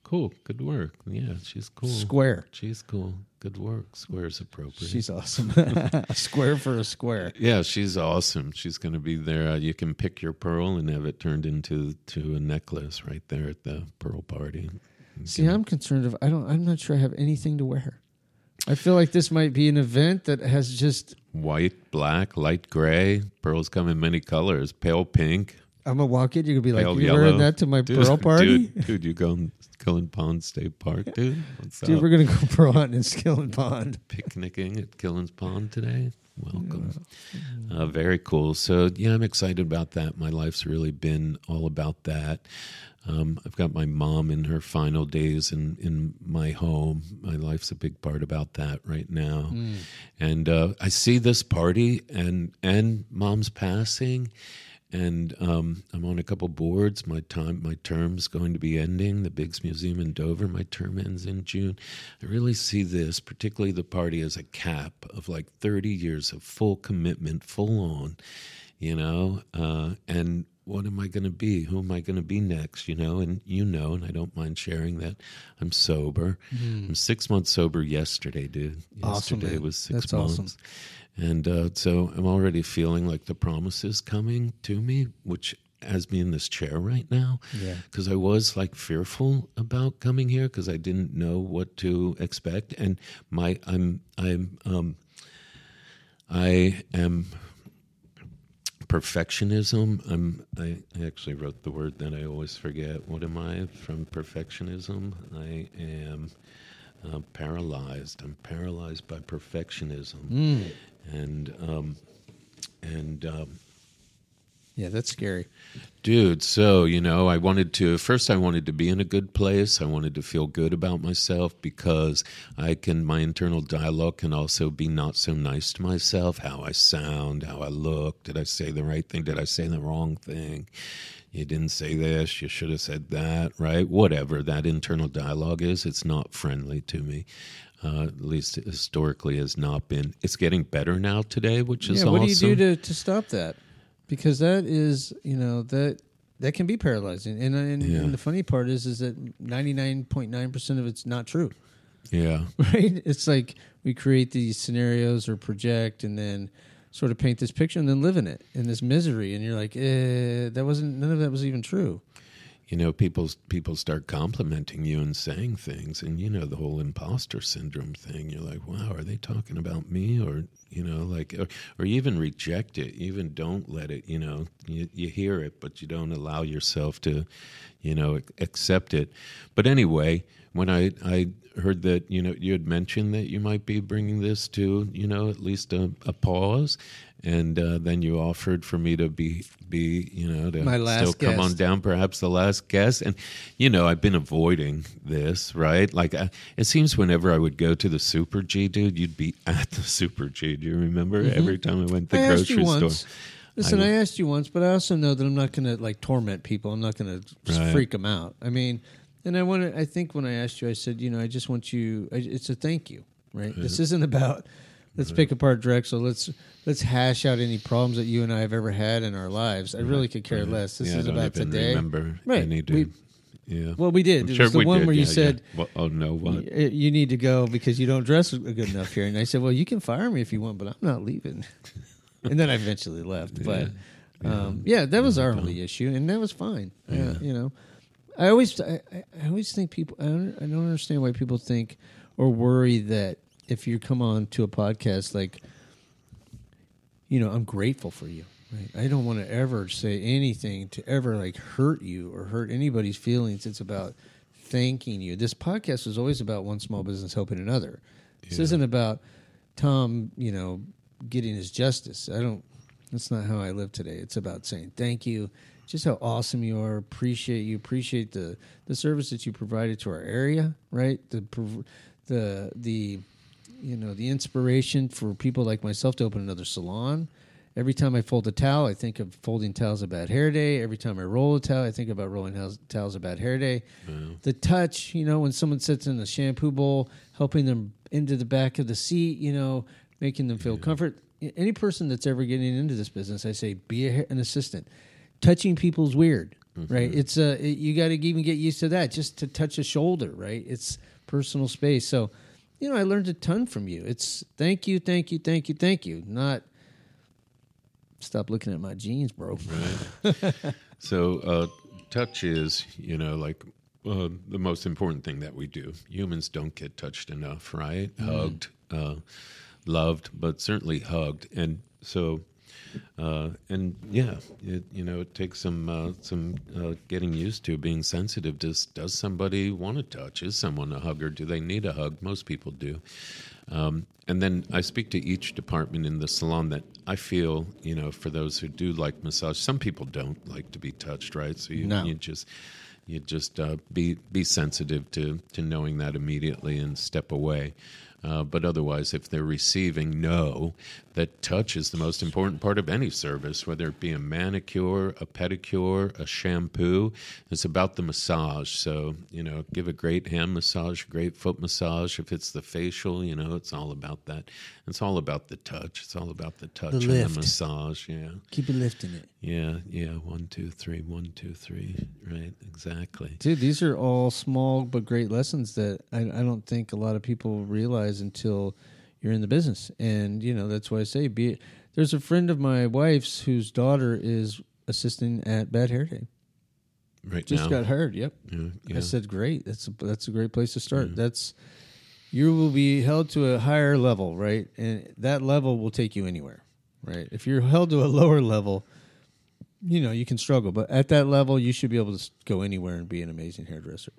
cool. Good work. Yeah, she's cool. Square. She's cool. Good work. Square's appropriate. She's awesome. A square for a square. Yeah, she's awesome. She's going to be there. Uh, you can pick your pearl and have it turned into to a necklace right there at the pearl party. You See, can- I'm concerned of I don't I'm not sure I have anything to wear. I feel like this might be an event that has just White, black, light gray. Pearls come in many colors. Pale pink, I'm gonna walk in, you're gonna be like, pale you yellow. wearing that to my Dude, pearl party? Dude, dude, you go in Killen Pond State Park, dude? What's Dude, up? we're gonna go pearl hunting in Skillen Pond. Picnicking at Killen's Pond today. Welcome. Uh, very cool. So, yeah, I'm excited about that. My life's really been all about that. Um, I've got my mom in her final days in, in my home. My life's a big part about that right now. Mm. And uh, I see this party and, and mom's passing. And um, I'm on a couple boards. My time, my term's going to be ending. The Biggs Museum in Dover, my term ends in June. I really see this, particularly the party, as a cap of like thirty years of full commitment, full on, you know. Uh, and what am I going to be? Who am I going to be next? You know, and you know, and I don't mind sharing that I'm sober. Mm. I'm six months sober yesterday, dude. Awesome, Yesterday man. was six That's months. awesome. And uh, so I'm already feeling like the promise is coming to me, which has me in this chair right now. Yeah. Because I was like fearful about coming here because I didn't know what to expect, and my I'm I'm um I am perfectionism. I'm I, I actually wrote the word that I always forget. What am I from perfectionism? I am uh, paralyzed. I'm paralyzed by perfectionism. Mm. And um, and um, Yeah, that's scary. dude, so you know, I wanted to first. I wanted to be in a good place. I wanted to feel good about myself because I can. My internal dialogue can also be not so nice to myself. How I sound, how I look. Did I say the right thing? Did I say the wrong thing? You didn't say this. You should have said that. Right? Whatever that internal dialogue is, it's not friendly to me. Uh, at least historically has not been. It's getting better now today, which is yeah, what awesome. do you do to, to stop that? Because that is, you know, that that can be paralyzing. And, and, Yeah. and the funny part is, is that ninety-nine point nine percent of it's not true, Yeah. right? It's like we create these scenarios or project and then sort of paint this picture and then live in it, in this misery. And you're like, eh, that wasn't, none of that was even true. You know, people people start complimenting you and saying things, and you know the whole imposter syndrome thing. You're like, wow, are they talking about me? Or you know, like, or, or you even reject it. You even don't let it. You know, you, you hear it, but you don't allow yourself to, you know, accept it. But anyway, when I I heard that, you know, you had mentioned that you might be bringing this to, you know, at least a, a pause. And uh, then you offered for me to be, be you know, to My last still come on guest. down, perhaps the last guest. And, you know, I've been avoiding this, right? Like, I, it seems whenever I would go to the Super G, dude, you'd be at the Super G. Do you remember? Mm-hmm. Every time I went to the I asked grocery you store. once. Listen, I- I, asked you once, but I also know that I'm not going to like torment people. I'm not going to Right. freak them out. I mean, and I want to. I think when I asked you, I said, you know, I just want you. I, it's a thank you, right? This isn't about let's pick apart Drexel. Let's let's hash out any problems that you and I have ever had in our lives. I really could care less. This yeah, is I don't about even today. remember Right. any, We- dude. Yeah. Well, we did. I'm It sure was the we one did. where you Yeah, said, yeah. Well, oh, no, what? "Y- you need to go because you don't dress good enough here. And I said, well, you can fire me if you want, but I'm not leaving. And then I eventually left. But um, yeah, that was our only issue, and that was fine. Yeah. You know, I always, I, I I always think people. I don't, I don't understand why people think or worry that if you come on to a podcast, like, you know, I'm grateful for you. Right? I don't want to ever say anything to ever like hurt you or hurt anybody's feelings. It's about thanking you. This podcast is always about one small business helping another. This Yeah. isn't about Tom, you know, getting his justice. I don't. That's not how I live today. It's about saying thank you, just how awesome you are. Appreciate you. Appreciate the the service that you provided to our area. Right. The prov- the the you know the inspiration for people like myself to open another salon. Every time I fold a towel, I think of folding towels a bad hair day. Every time I roll a towel, I think about rolling house- towels a bad hair day. Wow. The touch, you know, when someone sits in a shampoo bowl, helping them into the back of the seat, you know, making them feel comfort. Any person that's ever getting into this business, I say, be a, an assistant. Touching people's weird. Mm-hmm. right? It's uh, it, you got to even get used to that, just to touch a shoulder, right? It's personal space. So, you know, I learned a ton from you. It's thank you, thank you, thank you, thank you. Not stop looking at my jeans, bro. Right. So, uh, touch is, you know, like uh, the most important thing that we do. Humans don't get touched enough, right? Mm. Hugged, uh, loved, but certainly hugged. And so, uh, and yeah, it, you know, it takes some uh, some uh, getting used to being sensitive. Does does somebody want to touch? Is someone a hugger? Do they need a hug? Most people do. Um, and then I speak to each department in the salon that I feel, you know, for those who do like massage, some people don't like to be touched, right? So you, no. you just you just uh, be be sensitive to, to knowing that immediately and step away. Uh, but otherwise, if they're receiving, know that touch is the most important part of any service, whether it be a manicure, a pedicure, a shampoo. It's about the massage. So, you know, give a great hand massage, a great foot massage. If it's the facial, you know, it's all about that. It's all about the touch. It's all about the touch The and lift. the massage. Yeah. Keep it lifting it. Yeah, yeah. One, two, three, one, two, three. Right, exactly. Dude, these are all small but great lessons that I, I don't think a lot of people realize until you're in the business. And, you know, that's why I say, be there's a friend of my wife's whose daughter is assisting at Bad Hair Day. Right Just now. got hired, yep. Yeah, yeah. I said, great. That's a, that's a great place to start. Mm. That's you will be held to a higher level, right? And that level will take you anywhere, right? If you're held to a lower level, you know, you can struggle. But at that level, you should be able to go anywhere and be an amazing hairdresser.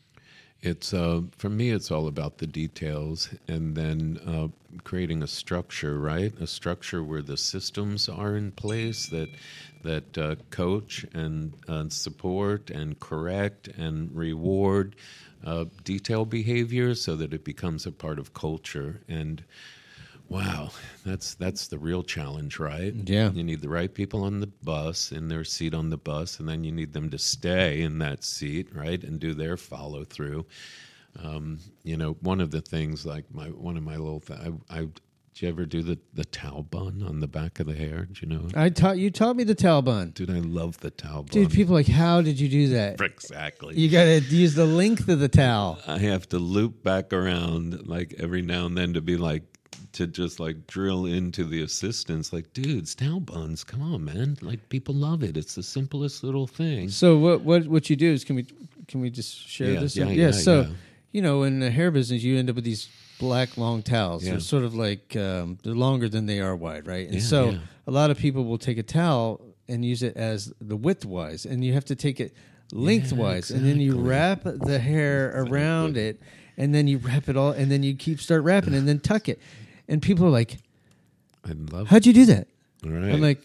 It's uh, for me, it's all about the details and then uh, creating a structure, right? A structure where the systems are in place that that uh, coach and uh, support and correct and reward uh, detail behavior so that it becomes a part of culture. And wow, that's that's the real challenge, right? Yeah. You need the right people on the bus, in their seat on the bus, and then you need them to stay in that seat, right, and do their follow through. Um, you know, one of the things, like my one of my little, th- I, I, did you ever do the, the towel bun on the back of the hair? Do you know? I taught you taught me the towel bun. Dude, I love the towel bun. Dude, people are like, how did you do that? Exactly. You got to use the length of the towel. I have to loop back around like every now and then to be like, to just like drill into the assistants, like, dudes, towel buns, come on, man! Like, people love it. It's the simplest little thing. So what what what you do is, can we can we just share Yeah, this? yeah, yeah, So yeah. you know, in the hair business, you end up with these black long towels. Yeah. They're sort of like um, they're longer than they are wide, right? And Yeah, so yeah. a lot of people will take a towel and use it as the widthwise, and you have to take it lengthwise, Yeah, and then you exactly. wrap the hair around it, and then you wrap it all, and then you keep start wrapping, and then tuck it. And people are like, I love how'd you do that? it. All right. I'm like,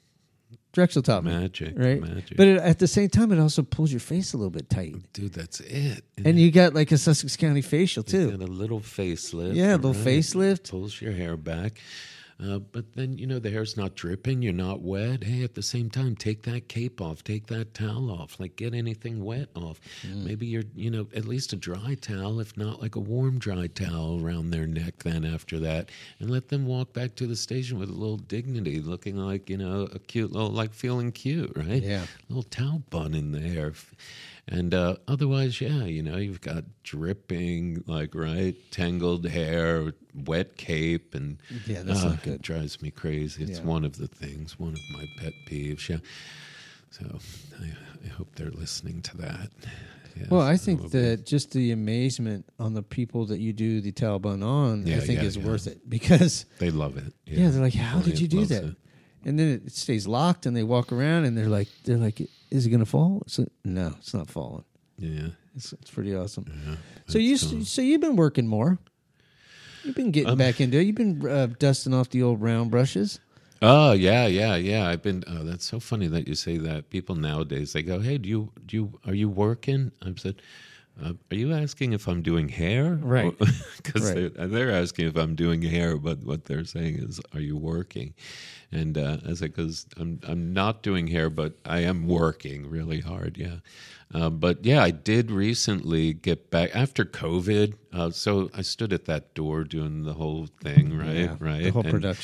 Drexel taught me. Magic, Right? magic. But it, at the same time, it also pulls your face a little bit tight. Dude, that's it. And you got like a Sussex County facial, You too. got a little facelift. Yeah, a little right? facelift. Pulls your hair back. Uh, but then, you know, the hair's not dripping. You're not wet. Hey, at the same time, take that cape off. Take that towel off. Like, get anything wet off. Mm. Maybe you're, you know, at least a dry towel, if not like a warm, dry towel around their neck then after that. And let them walk back to the station with a little dignity, looking like, you know, a cute little, like feeling cute, right? Yeah. Little towel bun in the hair. And uh, otherwise, yeah, you know, you've got dripping, like, right, tangled hair, wet cape, and Yeah, that's uh, not good. It drives me crazy. It's Yeah. one of the things, one of my pet peeves. Yeah. So I, I hope they're listening to that. Yeah, Well, I so think it'll be- that just the amazement on the people that you do the towel bun on, I Yeah, think yeah, is yeah. worth it. Because, they love it. yeah, they're like, how did Client you do loves that? it. And then it stays locked, and they walk around, and they're like, they're like, is it going to fall? It's like, no, it's not falling. Yeah. It's, it's pretty awesome. yeah. So you, That's, uh, so you've been working more. You've been getting Um, back into it. You've been uh, dusting off the old round brushes. Oh yeah, yeah, yeah. I've been. Oh, that's so funny that you say that. People nowadays they go, "Hey, do you do you are you working?" I said, uh, "Are you asking if I'm doing hair?" Right. Because Right. they're, they're asking if I'm doing hair, but what they're saying is, "Are you working?" And uh, I said, "Because I'm I'm not doing hair, but I am working really hard." Yeah. Uh, but yeah, I did recently get back after COVID. Uh, so I stood at that door doing the whole thing, right? Yeah, right. The whole And production.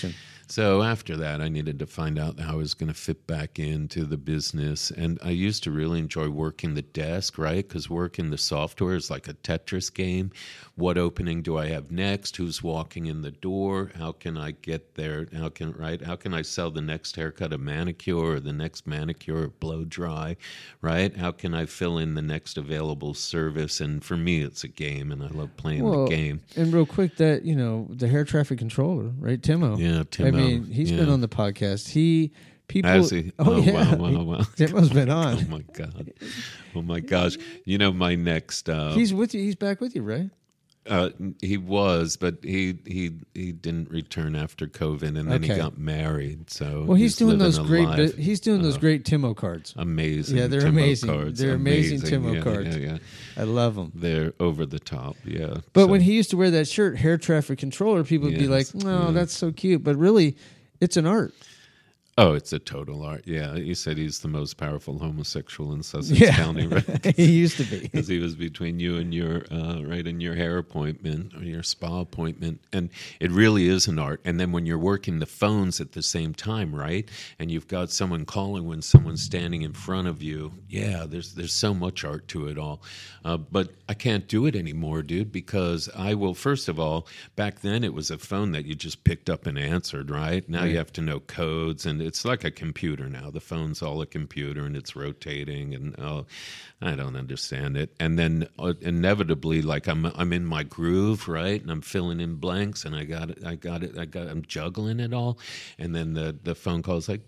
So after that, I needed to find out how I was going to fit back into the business. And I used to really enjoy working the desk, right? Because working the software is like a Tetris game. What opening do I have next? Who's walking in the door? How can I get there? How can right? How can I sell the next haircut a manicure or the next manicure blow dry, right? How can I fill in the next available service? And for me, it's a game, and I love playing well, the game. And real quick, that you know, the hair traffic controller, right? Timo. Yeah, Timo. I mean, he's yeah. been on the podcast. He people. Has he? Oh, Oh, yeah, wow, wow, wow. Timo's been on. Oh my god! Oh my gosh! You know my next. Uh, He's with you. He's back with you, right? Uh, he was, but he he he didn't return after COVID, and then Okay. he got married. So Well, he's, doing living those a great. life. bi- He's doing those Uh, great Timo cards. Amazing. Yeah, they're Timo amazing. Cards. They're amazing Timo yeah, cards. Yeah, yeah. I love them. They're over the top. Yeah. But So- when he used to wear that shirt, hair traffic controller, people would be like, Yes, "No, yeah. that's so cute," but really, it's an art. oh, it's a total art. Yeah, you said he's the most powerful homosexual in Sussex Yeah. County, right? He used to be. Because he was between you and your uh, right and your hair appointment or your spa appointment, and it really is an art. And then when you're working the phones at the same time, right, and you've got someone calling when someone's standing in front of you, yeah, there's there's so much art to it all. Uh, but I can't do it anymore, dude, because I will. First of all, back then it was a phone that you just picked up and answered, right? Now Right. you have to know codes, and it's like a computer now. The phone's all a computer, and it's rotating, and oh, I don't understand it. And then uh, inevitably, like I'm I'm in my groove, right, and I'm filling in blanks, and I got it, I got it, I got, I'm juggling it all, and then the the phone call's like,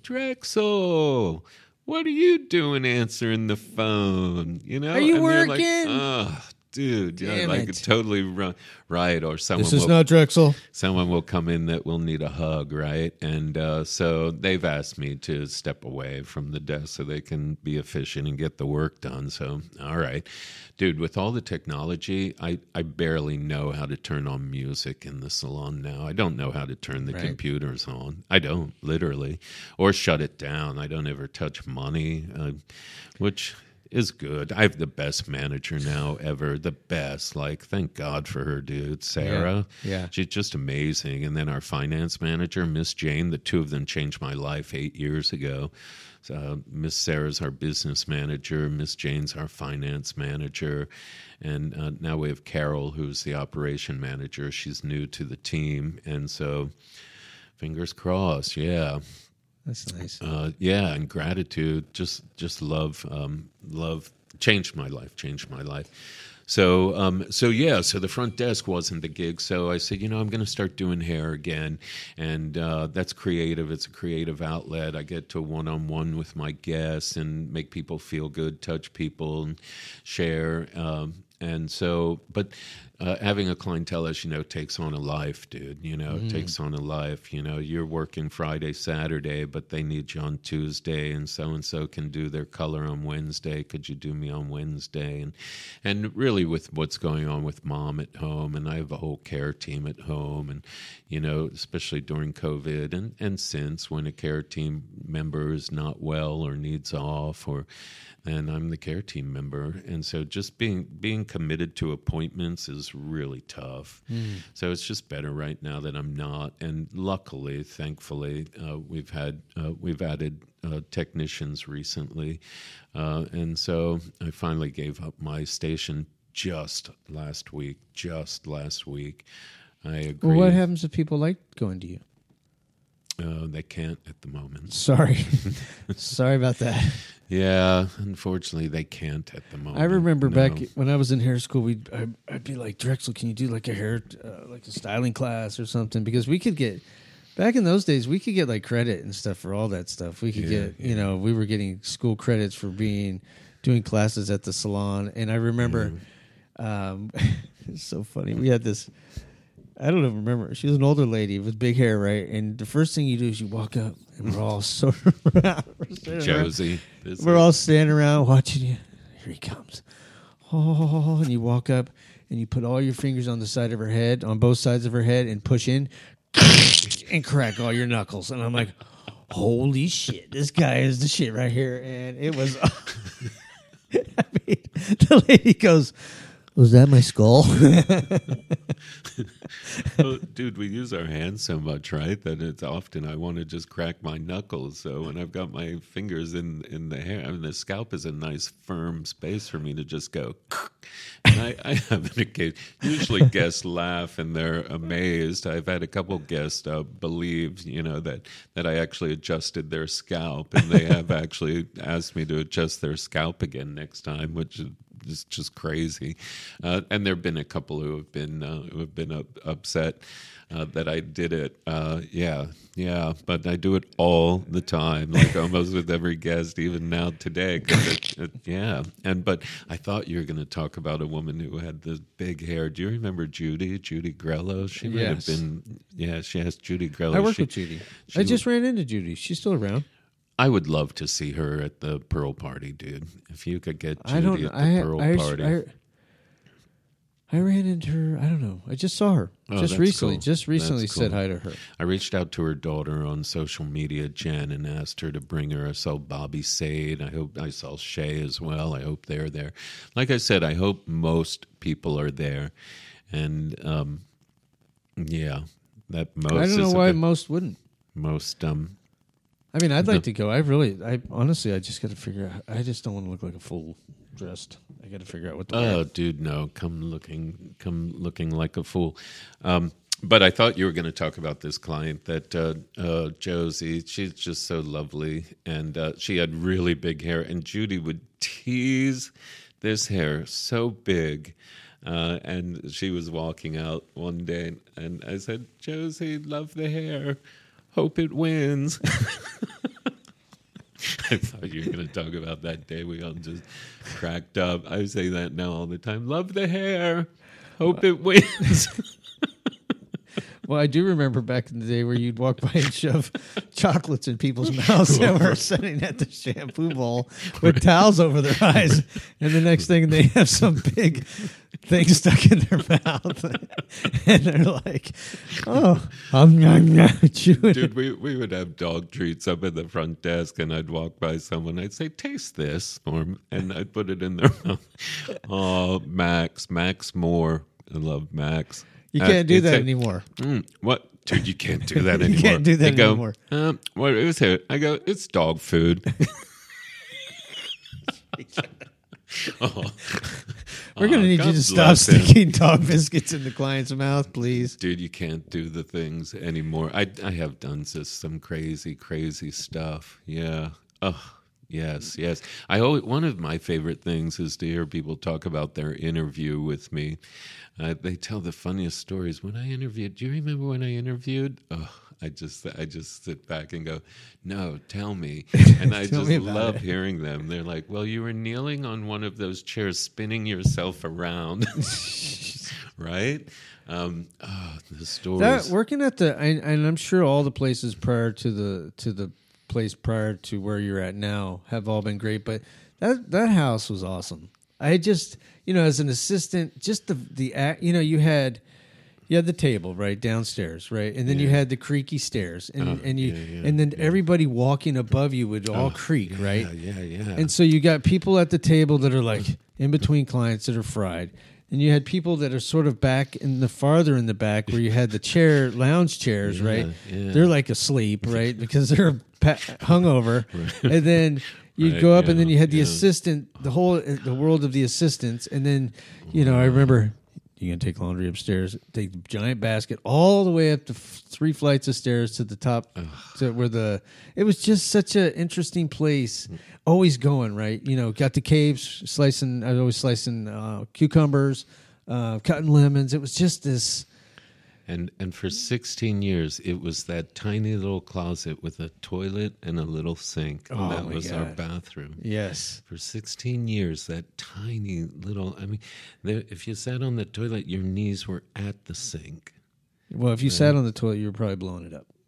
Drexel, what are you doing answering the phone? You know, Are you and you're working? Like, oh, dude, yeah, Damn like it. totally ru- right. Or someone This is will, not Drexel. someone will come in that will need a hug, right? And uh, so they've asked me to step away from the desk so they can be efficient and get the work done. So, all right, dude, with all the technology, I, I barely know how to turn on music in the salon now. I don't know how to turn the Right. computers on. I don't, literally. Or shut it down. I don't ever touch money, uh, which is good. I have the best manager now ever. The best. Like, thank God for her, dude. Sarah. Yeah. Yeah. She's just amazing. And then our finance manager, Miss Jane, the two of them changed my life eight years ago. So Miss Sarah's our business manager. Miss Jane's our finance manager. And uh, now we have Carol, who's the operation manager. She's new to the team. And so fingers crossed. Yeah. That's nice. Uh, yeah, and gratitude, just just love, um, love changed my life, changed my life. So, um, so yeah, so the front desk wasn't the gig. So I said, you know, I'm going to start doing hair again, and uh, that's creative. It's a creative outlet. I get to one-on-one with my guests and make people feel good, touch people, and share. Um, and so, but uh, having a clientele, as you know, takes on a life, dude. You know, it takes on a life. You know, you're working Friday, Saturday, but they need you on Tuesday, and so and so can do their color on Wednesday. Could you do me on Wednesday? And and really, with what's going on with mom at home, and I have a whole care team at home, and you know, especially during COVID, and and since when a care team member is not well or needs off, or and I'm the care team member, and so just being being committed to appointments is really tough. Mm. So it's just better right now that I'm not. And luckily, thankfully, uh, we've had uh, we've added uh, technicians recently, uh, and so I finally gave up my station just last week. Just last week, I agree. Well, what happens if people like going to you? Uh, they can't at the moment. Sorry. Sorry about that. Yeah, unfortunately, they can't at the moment. I remember No. back when I was in hair school, we'd I'd, I'd be like, Drexel, can you do like a hair, uh, like a styling class or something? Because we could get, back in those days, we could get like credit and stuff for all that stuff. We could Yeah, get, you know, we were getting school credits for being, doing classes at the salon. And I remember, um, it's so funny. We had this, I don't even remember. She was an older lady with big hair, right? And the first thing you do is you walk up, and we're all sort of around. We're standing around. Josie. is We're it? all standing around watching you. Here he comes. Oh, and you walk up, and you put all your fingers on the side of her head, on both sides of her head, and push in, and crack all your knuckles. And I'm like, holy shit, this guy is the shit right here. And it was, I mean, the lady goes, Was that my skull? Well, dude, we use our hands so much, right? That it's often I want to just crack my knuckles. So when I've got my fingers in, in the hair, I mean, the scalp is a nice firm space for me to just go. And I, I have an occasion. Usually guests laugh and they're amazed. I've had a couple guests uh, believe, you know, that, that I actually adjusted their scalp, and they have actually asked me to adjust their scalp again next time, which is It's just crazy, uh, and there have been a couple who have been uh, who have been up, upset uh, that I did it. Uh, yeah, yeah, but I do it all the time, like almost with every guest, even now today. 'Cause it, it, yeah, and but I thought you were going to talk about a woman who had the big hair. Do you remember Judy? Judy Grello? She might Yes. have been. Yeah, she has Judy Grello. I work she, with Judy. she I just ran into Judy. She's still around. I would love to see her at the Pearl Party, dude. If you could get I Judy don't. at the I, Pearl I, Party. I, I ran into her. I don't know. I just saw her Oh, just that's recently. cool. Just recently That's said cool. hi to her. I reached out to her daughter on social media, Jen, and asked her to bring her. I saw Bobby Sade. I hope I saw Shay as well. I hope they're there. Like I said, I hope most people are there. And um, yeah, that most. I don't know is a why bit- most wouldn't. most. Um, I mean, I'd The- like to go. I really, I honestly, I just got to figure out. I just don't want to look like a fool dressed. I got to figure out what to oh, wear. dude, no! Come looking, come looking like a fool. Um, but I thought you were going to talk about this client that uh, uh, Josie. She's just so lovely, and uh, she had really big hair. And Judy would tease this hair so big. Uh, and she was walking out one day, and I said, "Josie, love the hair. Hope it wins." I thought you were going to talk about that day. We all just cracked up. I say that now all the time. Love the hair. Hope it wins. Well, I do remember back in the day where you'd walk by and shove chocolates in people's mouths that were sitting at the shampoo bowl with towels over their eyes, and the next thing they have some big thing stuck in their mouth, and they're like, "Oh, I'm not chewing." Dude, we, we would have dog treats up at the front desk, and I'd walk by someone. I'd say, "Taste this," or, and I'd put it in their mouth. Oh, Max, Max Moore. I love Max. You Uh, can't do he'd that say, anymore. Mm, what? Dude, you can't do that You anymore. can't do that I go, anymore. Um, what is it? I go, it's dog food. Oh. We're gonna Oh, need God you to stop bless him. sticking dog biscuits in the client's mouth, please. Dude, you can't do the things anymore. I, I have done just some crazy, crazy stuff. Yeah. Oh, yes, yes. I always, one of my favorite things is to hear people talk about their interview with me. Uh, they tell the funniest stories. When I interviewed, do you remember when I interviewed? Oh, I just I just sit back and go, no, tell me. And I Tell just me about love it. hearing them. They're like, well, you were kneeling on one of those chairs, spinning yourself around, right? Um, oh, the stories. That working at the, and, and I'm sure all the places prior to the to the place prior to where you're at now have all been great, but that that house was awesome. I just, you know, as an assistant, just the the act, you know, you had you had the table right downstairs, right, and then you Yeah. had the creaky stairs, and Oh, and you yeah, yeah, and then yeah. everybody walking above you would all Oh, creak, yeah, right? Yeah, yeah. And so you got people at the table that are like in between clients that are fried. And you had people that are sort of back in the farther in the back where you had the chair, lounge chairs, Yeah, right? yeah. They're like asleep, right? Because they're pa- hungover. Right. And then you'd Right, go up and then yeah, you had the yeah. assistant, the whole, the world of the assistants. And then, you know, I remember you're going to take laundry upstairs, take the giant basket all the way up to f- three flights of stairs to the top to where the, it was just such an interesting place. Always going, right? You know, got the caves, slicing, I was always slicing uh, cucumbers, uh, cutting lemons. It was just this, And and for sixteen years, it was that tiny little closet with a toilet and a little sink. Oh, that my was our God. bathroom. yes. For sixteen years, that tiny little, I mean, there, if you sat on the toilet, your knees were at the sink. Well, if you sat on the toilet, you were probably blowing it up.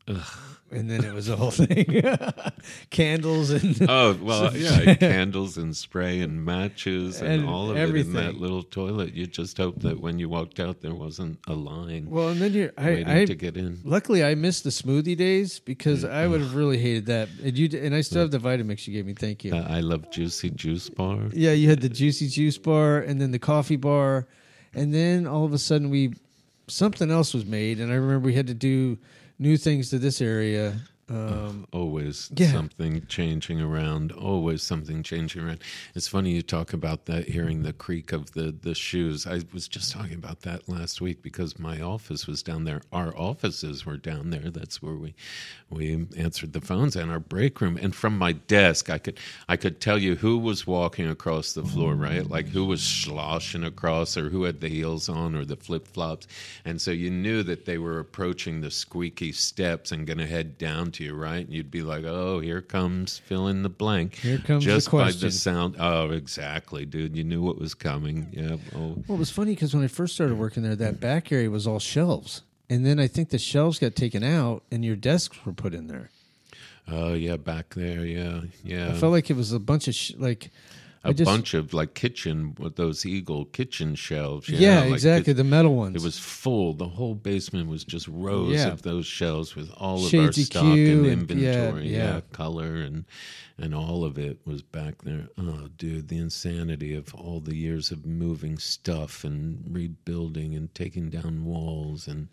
And then it was a whole thing. Candles and Oh, well, yeah, candles and spray and matches and, And all of everything. it in that little toilet. You just hope that when you walked out, there wasn't a line well, and then you're I, waiting I to get in. luckily I missed the smoothie days because I would have really hated that. And you and I still have the Vitamix you gave me. Thank you. Uh, I love Juicy Juice Bar. Yeah, you had the juicy juice bar and then the coffee bar, and then all of a sudden we something else was made, and I remember we had to do new things to this area. Um, Always Yeah. something changing around. Always something changing around. It's funny you talk about that, hearing the creak of the, the shoes. I was just talking about that last week because my office was down there. Our offices were down there. That's where we we answered the phones in our break room. And from my desk, I could I could tell you who was walking across the floor, right? Like who was sloshing across, or who had the heels on, or the flip flops. And so you knew that they were approaching the squeaky steps and going to head down to you, right? And you'd be like, oh, here comes fill in the blank. Here comes the just by question. the sound. Oh, exactly, dude. You knew what was coming. Yeah. Oh, well, it was funny because when I first started working there, that back area was all shelves, and then I think the shelves got taken out and your desks were put in there. oh yeah, back there. Yeah, yeah. I felt like it was a bunch of sh- like a I just, bunch of like kitchen with those Eagle kitchen shelves. you Yeah, know, like exactly. it- The metal ones. It was full. The whole basement was just rows Yeah. of those shelves with all of Shades our of stock Q and and- inventory. yeah, Yeah, yeah. color and and all of it was back there. Oh, dude, the insanity of all the years of moving stuff and rebuilding and taking down walls and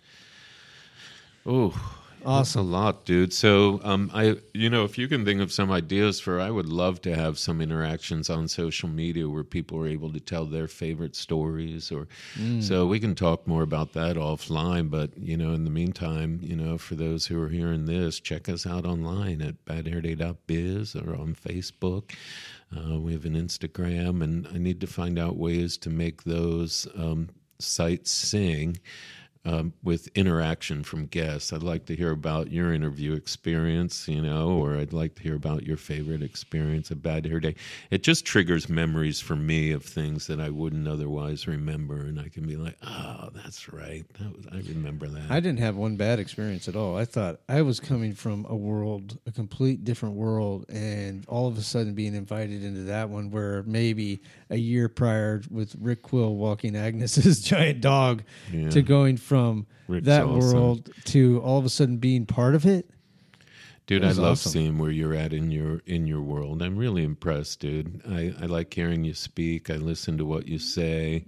oh. That's a lot, dude. So, um, I, you know, if you can think of some ideas for, I would love to have some interactions on social media where people are able to tell their favorite stories, or so we can talk more about that offline. But you know, in the meantime, you know, for those who are hearing this, check us out online at bad hair day dot biz or on Facebook. Uh, we have an Instagram, and I need to find out ways to make those um, sites sing. Um, with interaction from guests. I'd like to hear about your interview experience, you know, or I'd like to hear about your favorite experience at Bad Hair Day. It just triggers memories for me of things that I wouldn't otherwise remember, and I can be like, oh, that's right. That was, I remember that. I didn't have one bad experience at all. I thought I was coming from a world, a complete different world, and all of a sudden being invited into that one where maybe a year prior with Rick Quill walking Agnes's giant dog Yeah. to going from Rick's that awesome. world to all of a sudden being part of it. Dude, That I was love awesome. seeing where you're at in your in your world. I'm really impressed, dude. I, I like hearing you speak. I listen to what you say.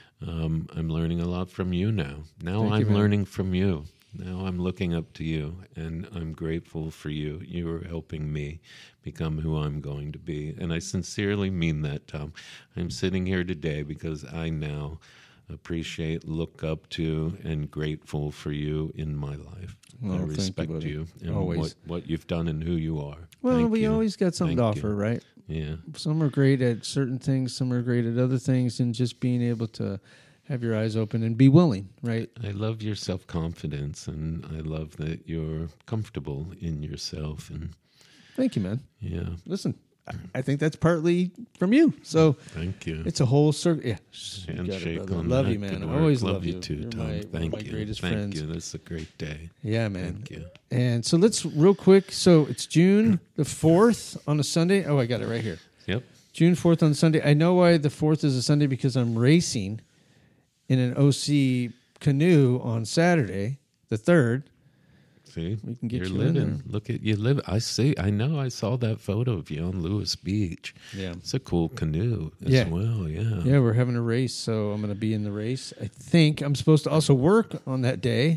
Um, I'm learning a lot from you now. Now Thank you, I'm man. learning from you. Now I'm looking up to you, and I'm grateful for you. You are helping me become who I'm going to be, and I sincerely mean that, Tom. I'm sitting here today because I now appreciate, look up to, and grateful for you in my life. Oh, I thank you, respect buddy. you and Always. what, what you've done and who you are. Well, Thank we you. always got something Thank to you. offer, right? Yeah. Some are great at certain things, some are great at other things, and just being able to have your eyes open and be willing, right? I love your self-confidence, and I love that you're comfortable in yourself. And Thank you, man. yeah, Listen, I, I think that's partly from you. So thank you. it's a whole circle. Yeah. You got it, Handshake brother. on love that. you, man. Good I work. always love, love you you. too, You're Tom. my, one of Thank my you. greatest Thank friends. you. This is a great day. Yeah, man. Thank you. And so let's real quick. So it's June the fourth on a Sunday. Oh, I got it right here. Yep. June fourth on Sunday. I know why the fourth is a Sunday because I'm racing in an O C canoe on Saturday, the third. See, We can get you're you in living. there. Look at you live. I see. I know. I saw that photo of you on Lewis Beach. Yeah. It's a cool canoe as Yeah. well. Yeah. Yeah, we're having a race, so I'm going to be in the race. I think I'm supposed to also work on that day.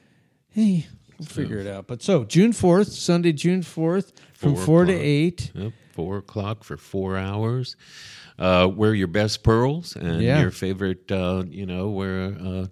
Hey, we'll figure it out. But so June fourth, Sunday, June fourth, from Four four to o'clock. eight. Yep, four o'clock for four hours. Uh, wear your best pearls and Yeah. your favorite, uh, you know, wear uh,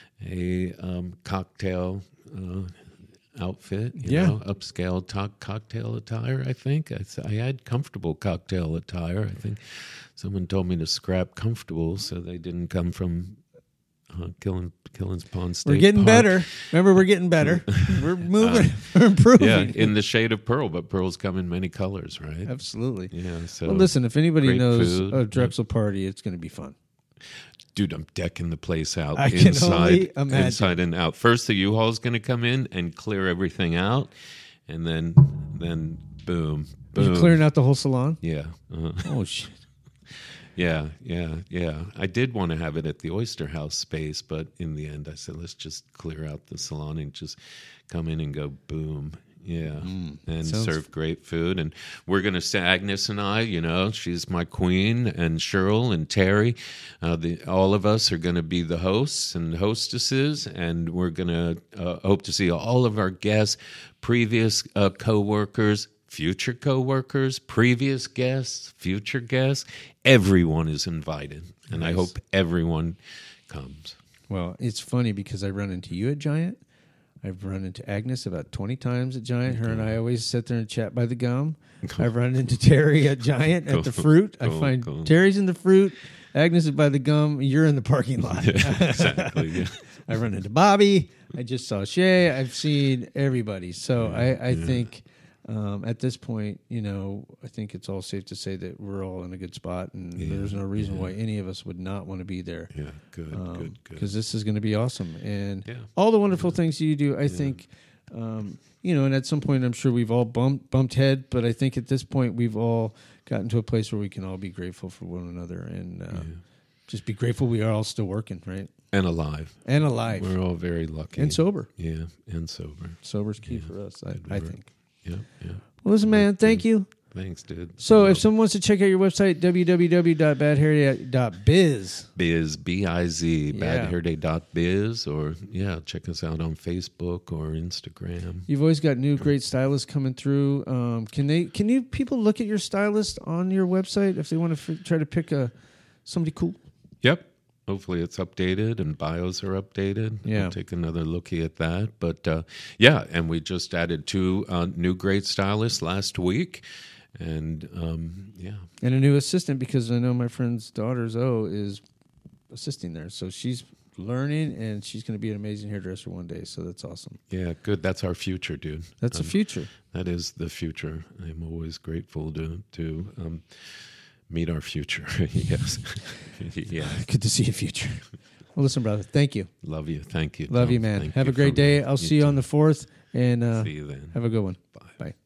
a um, cocktail uh, outfit, you Yeah. know, upscale to- cocktail attire, I think. I, th- I had comfortable cocktail attire. I think someone told me to scrap comfortable so they didn't come from uh, Killing, Killings Pond State We're getting Park. better. Remember, we're getting better. We're moving. we're improving. Yeah, in the shade of pearl, but pearls come in many colors, right? Absolutely. Yeah, so Well, listen, if anybody great knows food. a Drexel party, it's going to be fun. Dude, I'm decking the place out I can inside, only imagine. inside and out. First, the U-Haul's going to come in and clear everything out, and then, then boom, Are you boom. clearing out the whole salon? Yeah, uh, Oh, shit. yeah, yeah, yeah. I did want to have it at the Oyster House space, but in the end, I said, let's just clear out the salon and just come in and go boom. Yeah, and sounds- serve great food. And we're going to say, Agnes and I, you know, she's my queen, and Cheryl and Terry, uh, the, all of us are going to be the hosts and hostesses, and we're going to uh, hope to see all of our guests, previous uh, co-workers, future co-workers, previous guests, future guests. Everyone is invited, and Nice. I hope everyone comes. Well, it's funny because I run into you at Giant. I've run into Agnes about twenty times at Giant. Her and I always sit there and chat by the gum. I've run into Terry at Giant at the fruit. I Cool, find cool. Terry's in the fruit, Agnes is by the gum, you're in the parking lot. Exactly. Yeah. I run into Bobby. I just saw Shay. I've seen everybody. So I, I think um, at this point, you know, I think it's all safe to say that we're all in a good spot, and Yeah, there's no reason yeah. why any of us would not want to be there. Yeah. Good. good. Good. Because this is going to be awesome. And Yeah. all the wonderful things you do, I think, um, you know, and at some point I'm sure we've all bumped, bumped head, but I think at this point we've all gotten to a place where we can all be grateful for one another and uh, just be grateful we are all still working, right? And alive. And alive. We're all very lucky. And sober. Yeah, and sober. Sober's key for us, I, I work. think. Yeah, yeah. Well, listen, man, thank you. Thanks, dude. So if someone wants to check out your website, w w w dot bad hair day dot biz. Biz, B I Z, Yeah. bad hair day dot biz, or, yeah, check us out on Facebook or Instagram. You've always got new great stylists coming through. Um, can they? Can you people look at your stylist on your website if they want to f- try to pick a somebody cool? Yep. Hopefully it's updated and bios are updated. Yeah. We'll take another looky at that. But, uh, yeah, and we just added two uh, new great stylists last week. And, um, yeah. And a new assistant, because I know my friend's daughter Zoe is assisting there, so she's learning, and she's going to be an amazing hairdresser one day. So that's awesome. Yeah, good. That's our future, dude. That's the future. That is the future. I'm always grateful to to um, meet our future. Yes. Yeah. Good to see you, future. Well, listen, brother. Thank you. Love you. Thank you. Love Tom. you, man. Thank Have you a great for- day. I'll see you too. on the fourth, and uh, See you then. have a good one. Bye. Bye.